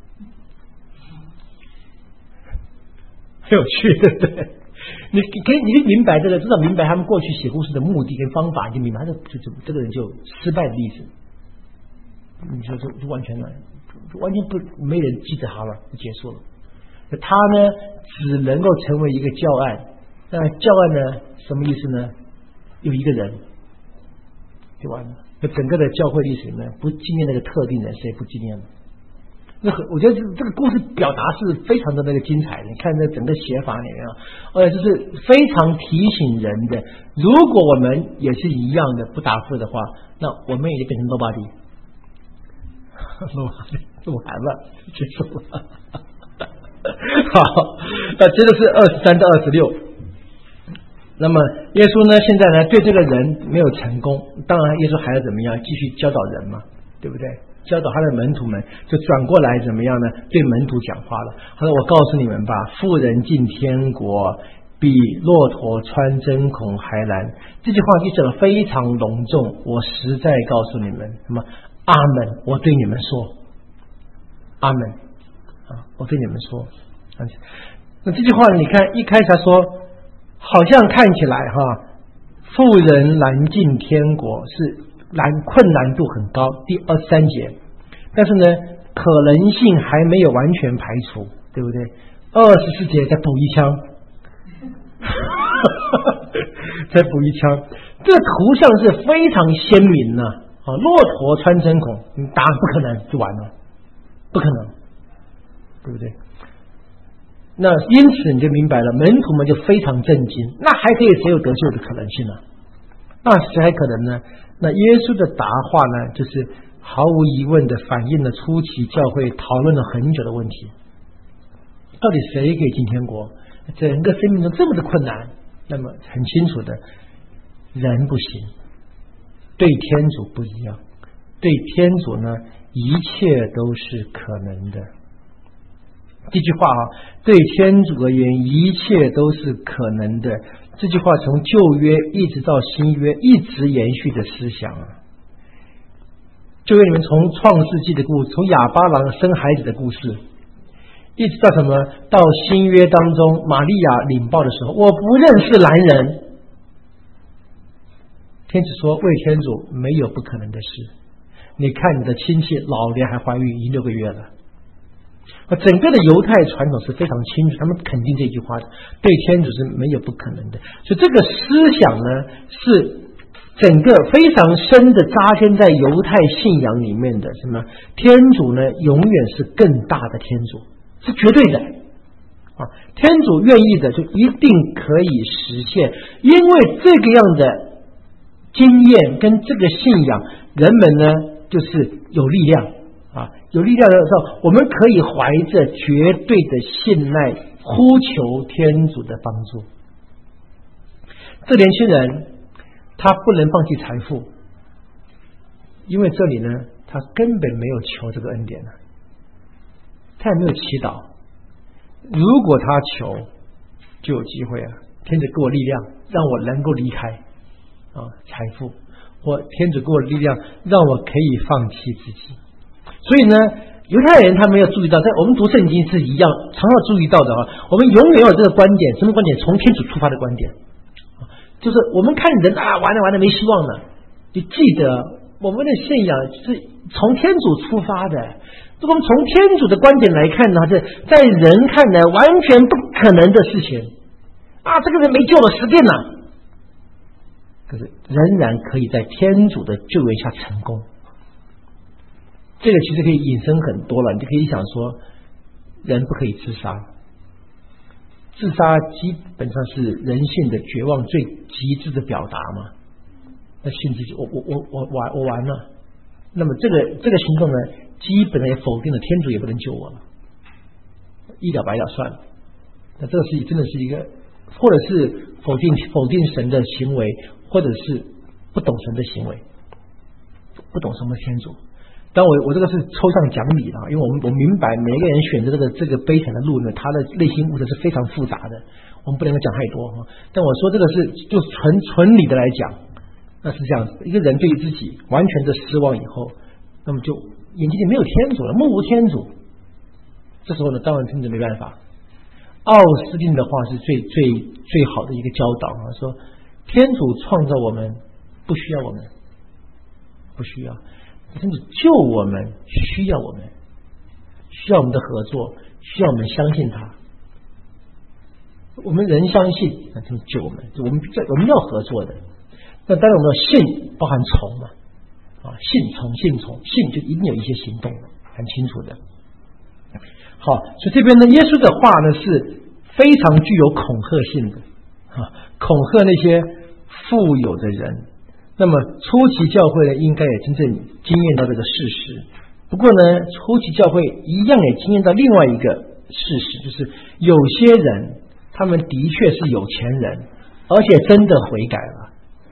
很有趣，对不对？你明白这个，至少明白他们过去写故事的目的跟方法，就明白这个人就失败的例子。你说就完全不没人记得他了，就结束了。他呢只能够成为一个教案，那教案呢什么意思呢？有一个人就完了。整个的教会历史里面不纪念那个特定人，谁不纪念了？那我觉得这个故事表达是非常的那个精彩的，你看这整个写法里面这是非常提醒人的。如果我们也是一样的不答复的话，那我们也就变成 nobody， 录完了，结束了。好，接着是23到26。那么耶稣呢，现在呢对这个人没有成功，当然耶稣还要怎么样，继续教导人嘛，对不对？教导他的门徒们，就转过来怎么样呢？对门徒讲话了。他说：“我告诉你们吧，富人进天国比骆驼穿针孔还难。”这句话一讲得非常隆重，我实在告诉你们，什么？阿门！我对你们说，阿门啊！我对你们说。那这句话你看一开始他说，好像看起来富人难进天国是困难度很高，第23节，但是呢可能性还没有完全排除，对不对？24节再补一枪再补一枪，这个图像是非常鲜明的骆驼穿针孔，你打不可能就完了，不可能，对不对？那因此你就明白了，门徒们就非常震惊，那还可以谁有得救的可能性呢？那谁还可能呢？那耶稣的答话呢，就是毫无疑问的反映了初期教会讨论了很久的问题，到底谁可以进天国？整个生命中这么的困难，那么很清楚的，人不行，对天主不一样，对天主呢一切都是可能的。这句话对天主而言一切都是可能的，这句话从旧约一直到新约一直延续的思想旧约里面从创世纪的故事，从亚巴郎生孩子的故事，一直到什么？到新约当中玛利亚领报的时候，我不认识男人，天主说为天主没有不可能的事。你看你的亲戚老年还怀孕已经6个月了，整个的犹太传统是非常清楚，他们肯定这句话的，对天主是没有不可能的。所以这个思想呢，是整个非常深的扎根在犹太信仰里面的。什么？天主呢，永远是更大的天主，是绝对的天主愿意的就一定可以实现，因为这个样的经验跟这个信仰，人们呢就是有力量有力量的时候，我们可以怀着绝对的信赖呼求天主的帮助。这年轻人他不能放弃财富，因为这里呢他根本没有求这个恩典他也没有祈祷。如果他求就有机会天主给我力量让我能够离开财富，或天主给我力量让我可以放弃自己。所以呢犹太人他没有注意到，在我们读圣经是一样常常注意到的我们永远有这个观点，什么观点？从天主出发的观点，就是我们看人完了没希望了，你记得我们的信仰是从天主出发的。如果我们从天主的观点来看呢，这在人看来完全不可能的事情这个人没救了，死定了，可是仍然可以在天主的救援下成功。这个其实可以引申很多了，你就可以想说，人不可以自杀，自杀基本上是人性的绝望最极致的表达嘛。那信自己，我完了。那么这个行动呢，基本上也否定了天主也不能救我了，一了百了算了。那这个是真的是一个，或者是否定神的行为，或者是不懂神的行为，不懂什么天主。但我这个是抽象讲理因为我明白每个人选择这个悲惨的路呢，他的内心物质是非常复杂的，我们不能够讲太多但我说这个是就纯理的来讲，那是这样子，一个人对于自己完全的失望以后，那么就眼睛里没有天主了，目无天主。这时候呢，当然真的没办法。奥斯定的话是最好的一个教导说天主创造我们不需要我们，不需要，甚至救我们需要我们，需要我们的合作，需要我们相信他。我们人相信，那就救我们，我们要合作的。那当然我们要信，包含从嘛信从，信就一定有一些行动，很清楚的。好，所以这边呢，耶稣的话呢是非常具有恐吓性的恐吓那些富有的人。那么初期教会呢，应该也真正经验到这个事实， 不过呢，初期教会一样也经验到另外一个事实，就是有些人他们的确是有钱人，而且真的悔改了。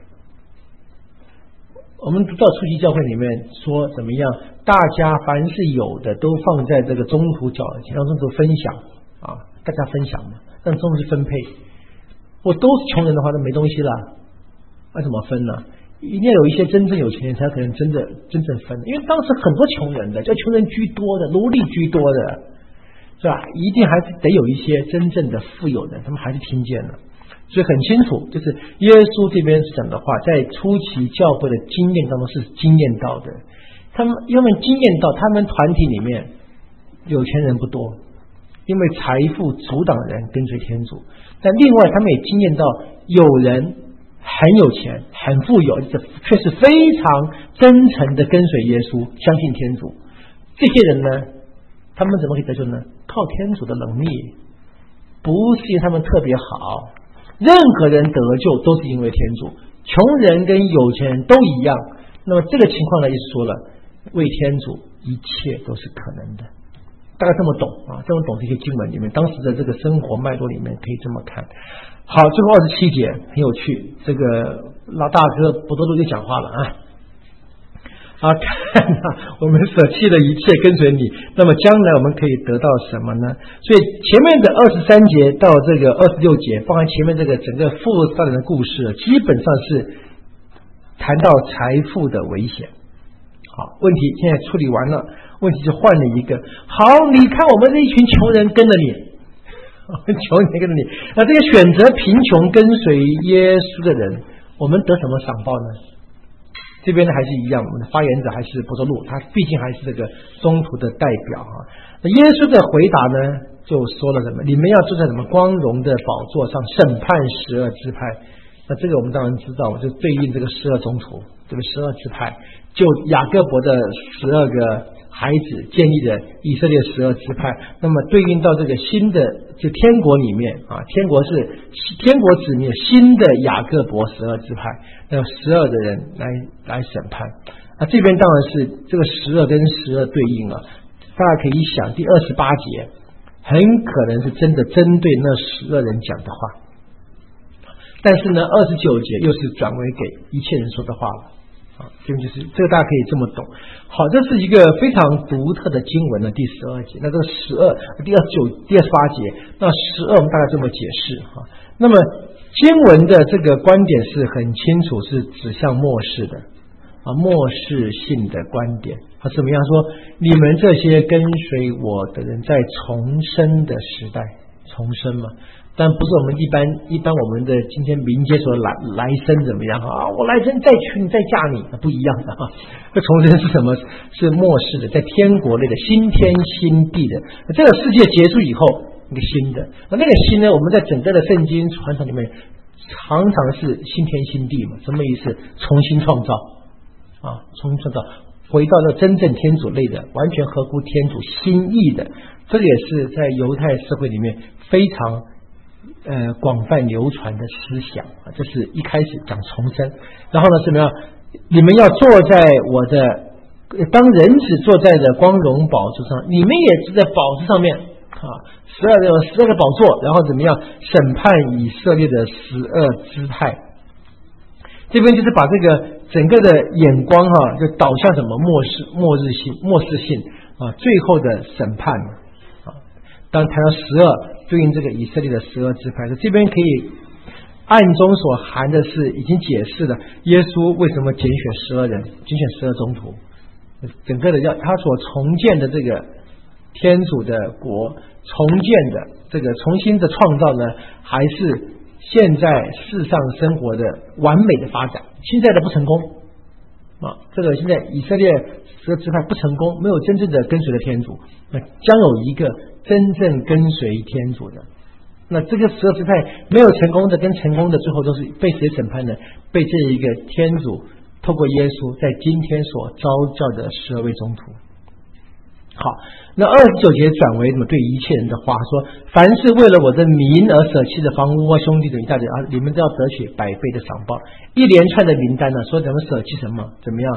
我们读到初期教会里面说怎么样，大家凡是有的都放在这个中途缴钱，让中途分享啊，大家分享嘛，让中途分配。我都是穷人的话，那没东西了，那怎么分呢？一定要有一些真正有钱人才可能真正分，因为当时很多穷人的，叫穷人居多的，奴隶居多的，是吧？一定还是得有一些真正的富有的，他们还是听见了。所以很清楚，就是耶稣这边讲的话，在初期教会的经验当中是经验到的。他们经验到，他们团体里面有钱人不多，因为财富阻挡人跟随天主。但另外，他们也经验到有人很有钱、很富有，却是非常真诚的跟随耶稣，相信天主。这些人呢，他们怎么可以得救呢？靠天主的能力，不是因为他们特别好。任何人得救都是因为天主，穷人跟有钱人都一样。那么这个情况呢，意思说了，为天主一切都是可能的。大概这么懂啊，这么懂这些经文里面当时的这个生活脉络里面可以这么看。好，最后27节很有趣，这个老大哥伯多禄就讲话了啊，看啊，我们舍弃了一切跟随你，那么将来我们可以得到什么呢？所以前面的23节到这个26节，包含前面这个整个富少人的故事，基本上是谈到财富的危险。好，问题现在处理完了，问题就换了一个。好，你看我们这一群穷人跟着你，穷人跟着你，那这个选择贫穷跟随耶稣的人，我们得什么赏报呢？这边呢还是一样，我们的发言者还是伯多禄，他毕竟还是这个宗徒的代表啊。那耶稣的回答呢，就说了什么？你们要坐在什么光荣的宝座上审判12支派。那这个我们当然知道，就对应这个12宗徒，这个12支派，就雅各伯的12个孩子建立的以色列12支派。那么对应到这个新的就天国里面啊，天国子民新的雅各伯12支派，那12的人来审判。那这边当然是这个12跟12对应了，大家可以想第28节很可能是真的针对那12人讲的话。但是呢，29节又是转为给一切人说的话了啊，这边就是这个大家可以这么懂。好，这是一个非常独特的经文的第12节。那这个第29、第28节，那12我们大概这么解释哈。那么经文的这个观点是很清楚，是指向末世的啊，末世性的观点。他怎么样说？你们这些跟随我的人，在重生的时代重生嘛。但不是我们一般我们的今天民间说来生怎么样啊？我来生再娶你再嫁你，不一样的啊。这重生是什么？是末世的，在天国内的新天新地的。这个世界结束以后，一个新的。那个新呢？我们在整个的圣经传统里面，常常是新天新地嘛。什么意思？重新创造啊，重新创造，回到了真正天主类的，完全合乎天主心意的。这个也是在犹太社会里面非常广泛流传的思想啊，这是一开始讲重生。然后呢，怎么样？你们要坐在我的，当人子坐在的光荣宝座上，你们也是在宝座上面啊，12个宝座，然后怎么样审判以色列的12支派。这边就是把这个整个的眼光就导向什么末世性啊，最后的审判啊。当谈到12。对应这个以色列的12支派，这边可以暗中所含的是已经解释了耶稣为什么拣选12人，拣选12宗徒，整个的他所重建的这个天主的国，重建的这个重新的创造呢，还是现在世上生活的完美的发展。现在的不成功啊，这个现在以色列12支派不成功，没有真正的跟随了天主，那将有一个真正跟随天主的。那这个12支派没有成功的跟成功的，最后都是被谁审判呢？被这一个天主透过耶稣在今天所召叫的12位宗徒。好，那29节转为什么？对一切人的话说，凡是为了我的名而舍弃的房屋或兄弟的一大堆啊，你们都要得取100倍的赏报。一连串的名单呢，说怎么舍弃什么，怎么样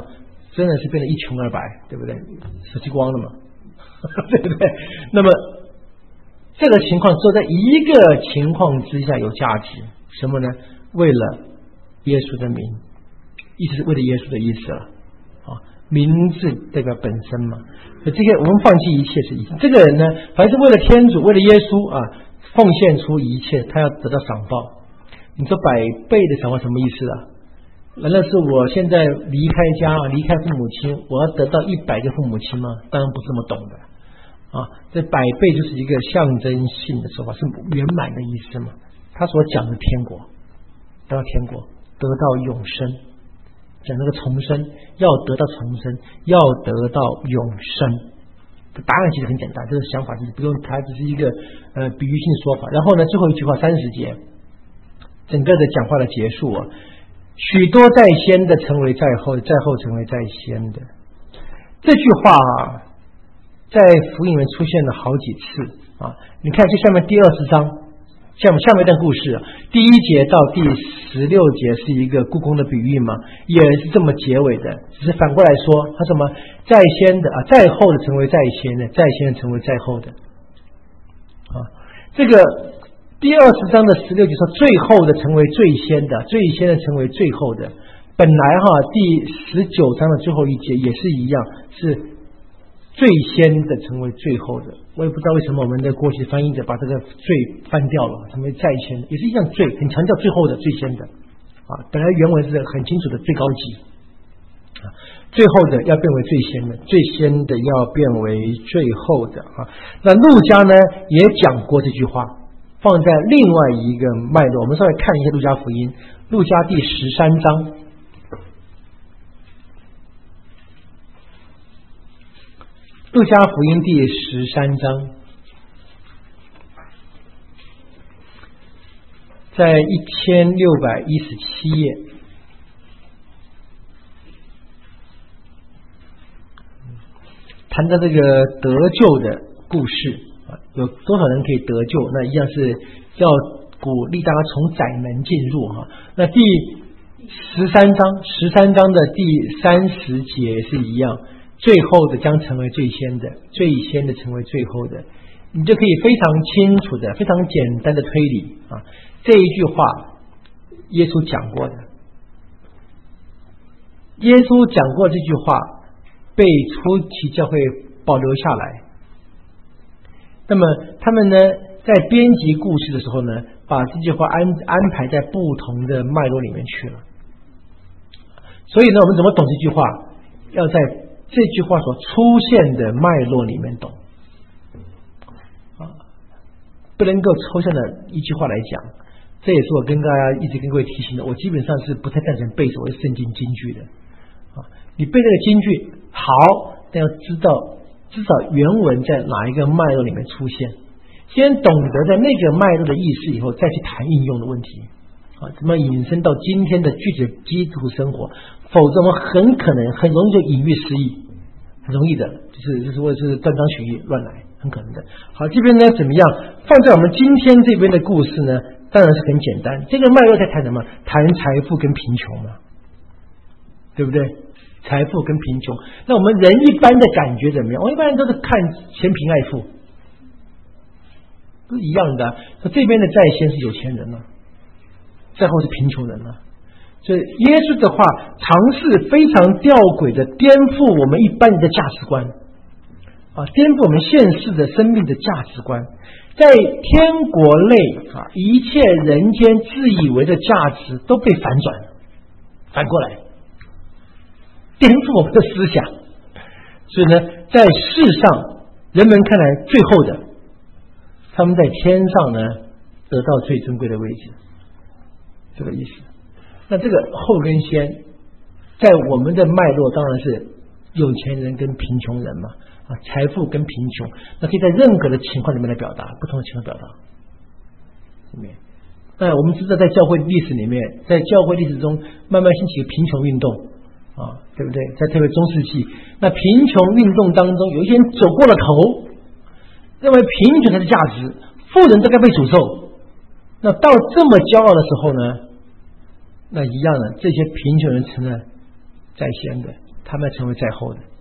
真的是变得一穷二白，对不对？手机光了嘛，对不对？那么这个情况只有在一个情况之下有价值，什么呢？为了耶稣的名，意思是为了耶稣的意思了啊。名字代表本身嘛，所以这个我们放弃一切是意思。这个人呢，凡是为了天主，为了耶稣啊，奉献出一切，他要得到赏报。你说100倍的赏报什么意思啊？难道是我现在离开家，离开父母亲，我要得到100个父母亲吗？当然不是这么懂的啊。这100倍就是一个象征性的说法，是圆满的意思嘛。他所讲的天国，得到天国，得到永生，讲那个重生，要得到重生，要得到永生。答案其实很简单，这个想法其实不用，它只是一个比喻性说法。然后呢，最后一句话30节，整个的讲话的结束啊，许多在先的成为在后，在后成为在先的。这句话啊，在福音里面出现了好几次啊。你看这下面第20章，下面一段故事，第1节到第16节是一个故宫的比喻嘛，也是这么结尾的，只是反过来说，他什么在先的啊，在后的成为在先的，在先的成为在后的啊。这个第20章的16节说，最后的成为最先的，最先的成为最后的。本来第19章的最后一节也是一样，是最先的成为最后的。我也不知道为什么我们的过去翻译者把这个最翻掉了，成为在先的，也是一样最，很强调最后的最先的啊。本来原文是很清楚的最高级啊，最后的要变为最先的，最先的要变为最后的啊。那路加呢也讲过这句话，放在另外一个脉络，我们稍微看一下路加福音，路加第13章。路加福音第13章，在1617页，谈到这个得救的故事啊，有多少人可以得救？那一样是要鼓励大家从窄门进入哈。那第13章的第30节是一样。最后的将成为最先的，最先的成为最后的，你就可以非常清楚的、非常简单的推理啊。这一句话，耶稣讲过的，耶稣讲过这句话，被初期教会保留下来。那么他们呢，在编辑故事的时候呢，把这句话安排在不同的脉络里面去了。所以呢，我们怎么懂这句话？要在这句话所出现的脉络里面懂啊，不能够抽象的一句话来讲。这也是我跟大家一直跟各位提醒的，我基本上是不太赞成背所谓圣经金句的啊。你背这个金句好，但要知道至少原文在哪一个脉络里面出现，先懂得在那个脉络的意思以后，再去谈应用的问题啊，怎么引申到今天的具体的基督生活。否则我们很可能很容易就隐喻失义，很容易的，就是或者是断章取义乱来，很可能的。好，这边呢怎么样放在我们今天这边的故事呢？当然是很简单，这个脉络在谈什么？谈财富跟贫穷嘛，对不对？财富跟贫穷，那我们人一般的感觉怎么样？我一般人都是看嫌贫爱富，都一样的。这边的在先是有钱人了，在后是贫穷人了。所以耶稣的话尝试非常吊诡的颠覆我们一般人的价值观啊，颠覆我们现世的生命的价值观。在天国内啊，一切人间自以为的价值都被反转，反过来颠覆我们的思想。所以呢，在世上人们看来最后的，他们在天上呢得到最珍贵的位置，这个意思。那这个后跟先在我们的脉络当然是有钱人跟贫穷人嘛啊，财富跟贫穷，那可以在任何的情况里面来表达，不同的情况表达。那我们知道在教会历史里面，在教会历史中慢慢兴起贫穷运动啊，对不对？在特别中世纪，那贫穷运动当中有一些人走过了头，认为贫穷才是价值，富人都该被诅咒。那到这么骄傲的时候呢，那一样的，这些贫穷人成了在先的， 他们成为在后的。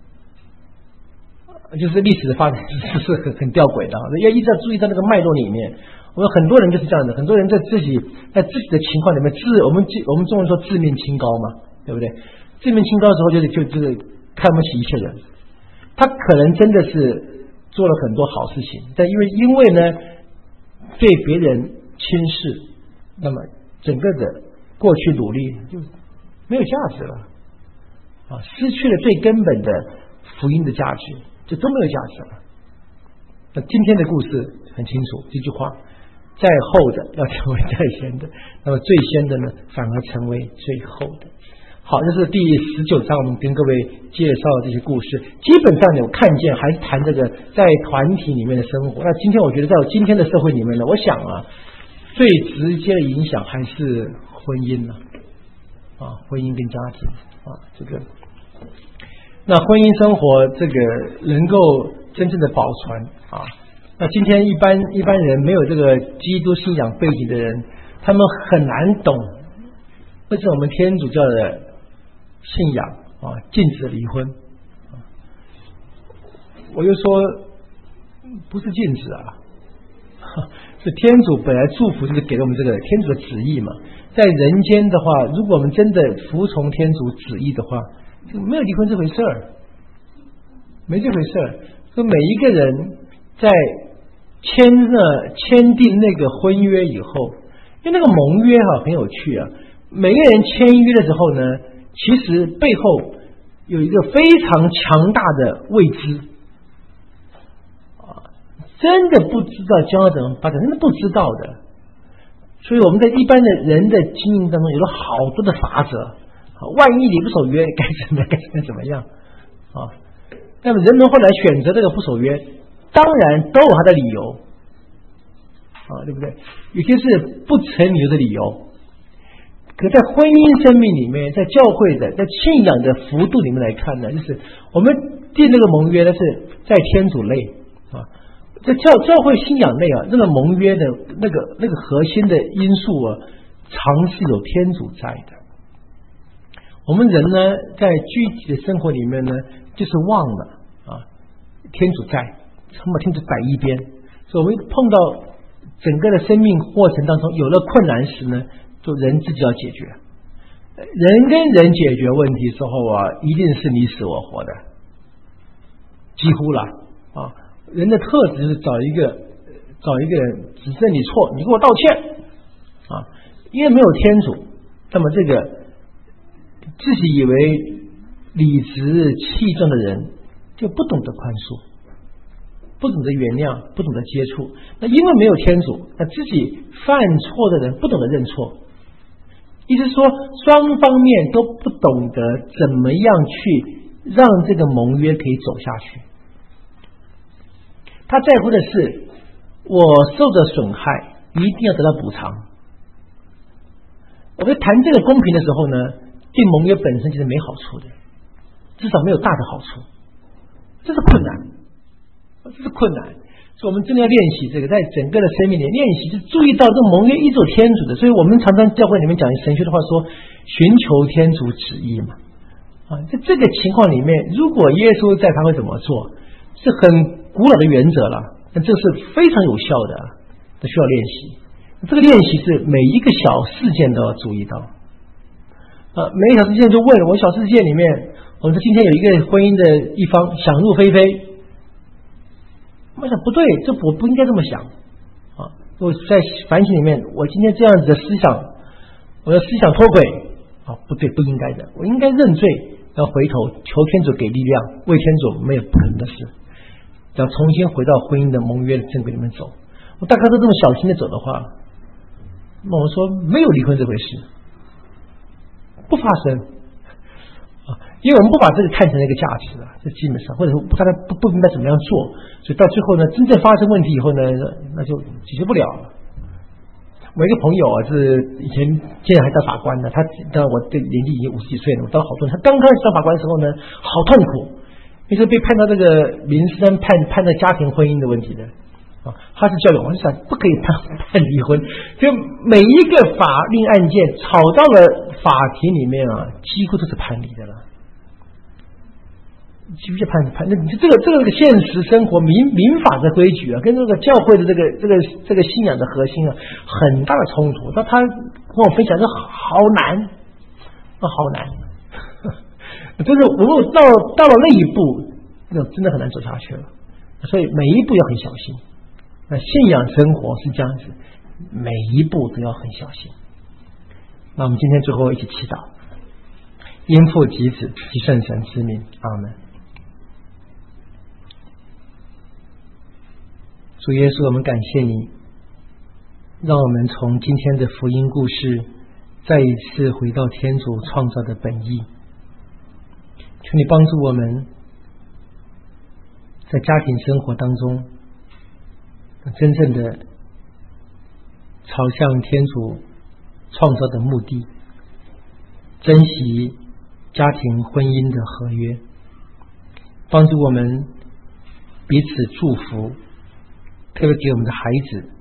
就是历史的发展是很吊诡的，要一直要注意到那个脉络里面。我们很多人就是这样的，很多人在自己的情况里面我们中文说自命清高嘛，对不对？自命清高之后就是看不起一切人。他可能真的是做了很多好事情，但因为呢对别人轻视，那么整个的过去努力就没有价值了啊，失去了最根本的福音的价值，就都没有价值了。那今天的故事很清楚，这句话，在后的要成为在先的，那么最先的呢反而成为最后的。好，这是第19章，我们跟各位介绍这些故事，基本上有看见还是谈这个在团体里面的生活。那今天我觉得在今天的社会里面呢，我想啊，最直接的影响还是婚姻了啊，婚姻跟家庭啊，这个那婚姻生活这个能够真正的保存啊，那今天一般人没有这个基督信仰背景的人，他们很难懂为什么我们天主教的信仰啊禁止离婚。我就说不是禁止啊，是天主本来祝福就是给了我们这个天主的旨意嘛。在人间的话，如果我们真的服从天主旨意的话，就没有离婚这回事儿，没这回事儿。说每一个人在签订那个婚约以后，因为那个盟约很有趣啊。每个人签约的时候呢，其实背后有一个非常强大的未知啊，真的不知道将要怎么发展，真的不知道的。所以我们在一般的人的经营当中有了好多的法则，万一你不守约该怎么样啊？那么人们后来选择这个不守约，当然都有他的理由啊，对不对？有些是不成理由的理由。可在婚姻生命里面，在教会的在信仰的幅度里面来看呢，就是我们订这个盟约呢是在天主内啊，在教会信仰内啊，这个盟约的那个核心的因素啊，常是有天主在的。我们人呢，在具体的生活里面呢，就是忘了啊，天主在，把天主摆一边。所以我们碰到整个的生命过程当中有了困难时呢，就人自己要解决。人跟人解决问题之后啊，一定是你死我活的，几乎了啊。人的特质是找一个人指正你错，你给我道歉啊。因为没有天主，那么这个自己以为理直气壮的人就不懂得宽恕，不懂得原谅，不懂得接触。那因为没有天主，那自己犯错的人不懂得认错。意思说双方面都不懂得怎么样去让这个盟约可以走下去。他在乎的是我受的损害一定要得到补偿。我们谈这个公平的时候呢，订盟约本身就是没好处的，至少没有大的好处，这是困难，这是困难。所以我们真的要练习这个，在整个的生命里练习，就注意到这个盟约依照天主的。所以我们常常教会里面讲神学的话说，寻求天主旨意嘛。啊，在这个情况里面，如果耶稣在，他会怎么做？是很古老的原则了，但这是非常有效的，需要练习。这个练习是每一个小事件都要注意到。每一个小事件就问我，小事件里面，我们说今天有一个婚姻的一方想入非非。我想不对，我不应该这么想啊！我在反省里面，我今天这样子的思想，我的思想脱轨啊，不对，不应该的，我应该认罪，要回头求天主给力量，为天主没有不能的事，要重新回到婚姻的盟约的正轨里面走。我大概都这么小心的走的话，那我说没有离婚这回事，不发生。因为我们不把这个看成一个价值啊，这基本上或者说大家不明白怎么样做，所以到最后呢，真正发生问题以后呢，那就解决不了了。我一个朋友啊，是以前现在还当法官的，当然我这年纪已经50几岁了，我当了好多年。他刚开始当法官的时候呢，好痛苦，因为被判到这个民事上判到家庭婚姻的问题的啊。他是教友，我就想不可以判离婚，就每一个法令案件吵到了法庭里面啊，几乎都是判离的了。 继续判，那这个现实生活民法的规矩啊，跟这个教会的这个信仰的核心啊，很大的冲突。他跟我分享说好难，好难，就是我们到了那一步，那真的很难走下去了。所以每一步要很小心。那信仰生活是这样子，每一步都要很小心。那我们今天最后一起祈祷，因父及子及圣神之名，阿们。主耶稣，我们感谢你，让我们从今天的福音故事再一次回到天主创造的本意。求你帮助我们在家庭生活当中真正的朝向天主创造的目的，珍惜家庭婚姻的合约，帮助我们彼此祝福，特别给我们的孩子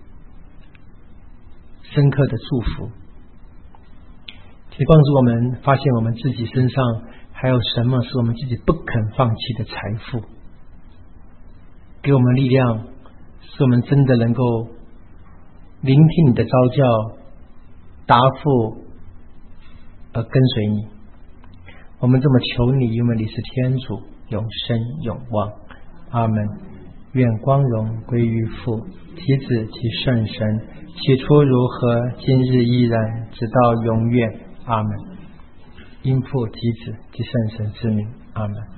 深刻的祝福。请帮助我们发现我们自己身上还有什么是我们自己不肯放弃的财富，给我们力量，使我们真的能够聆听你的召叫，答复而跟随你。我们这么求你，因为你是天主，永生永望。阿们。愿光荣归于父及子及圣神，起初如何，今日依然，直到永远。阿们。因父及子及圣神之名。阿们。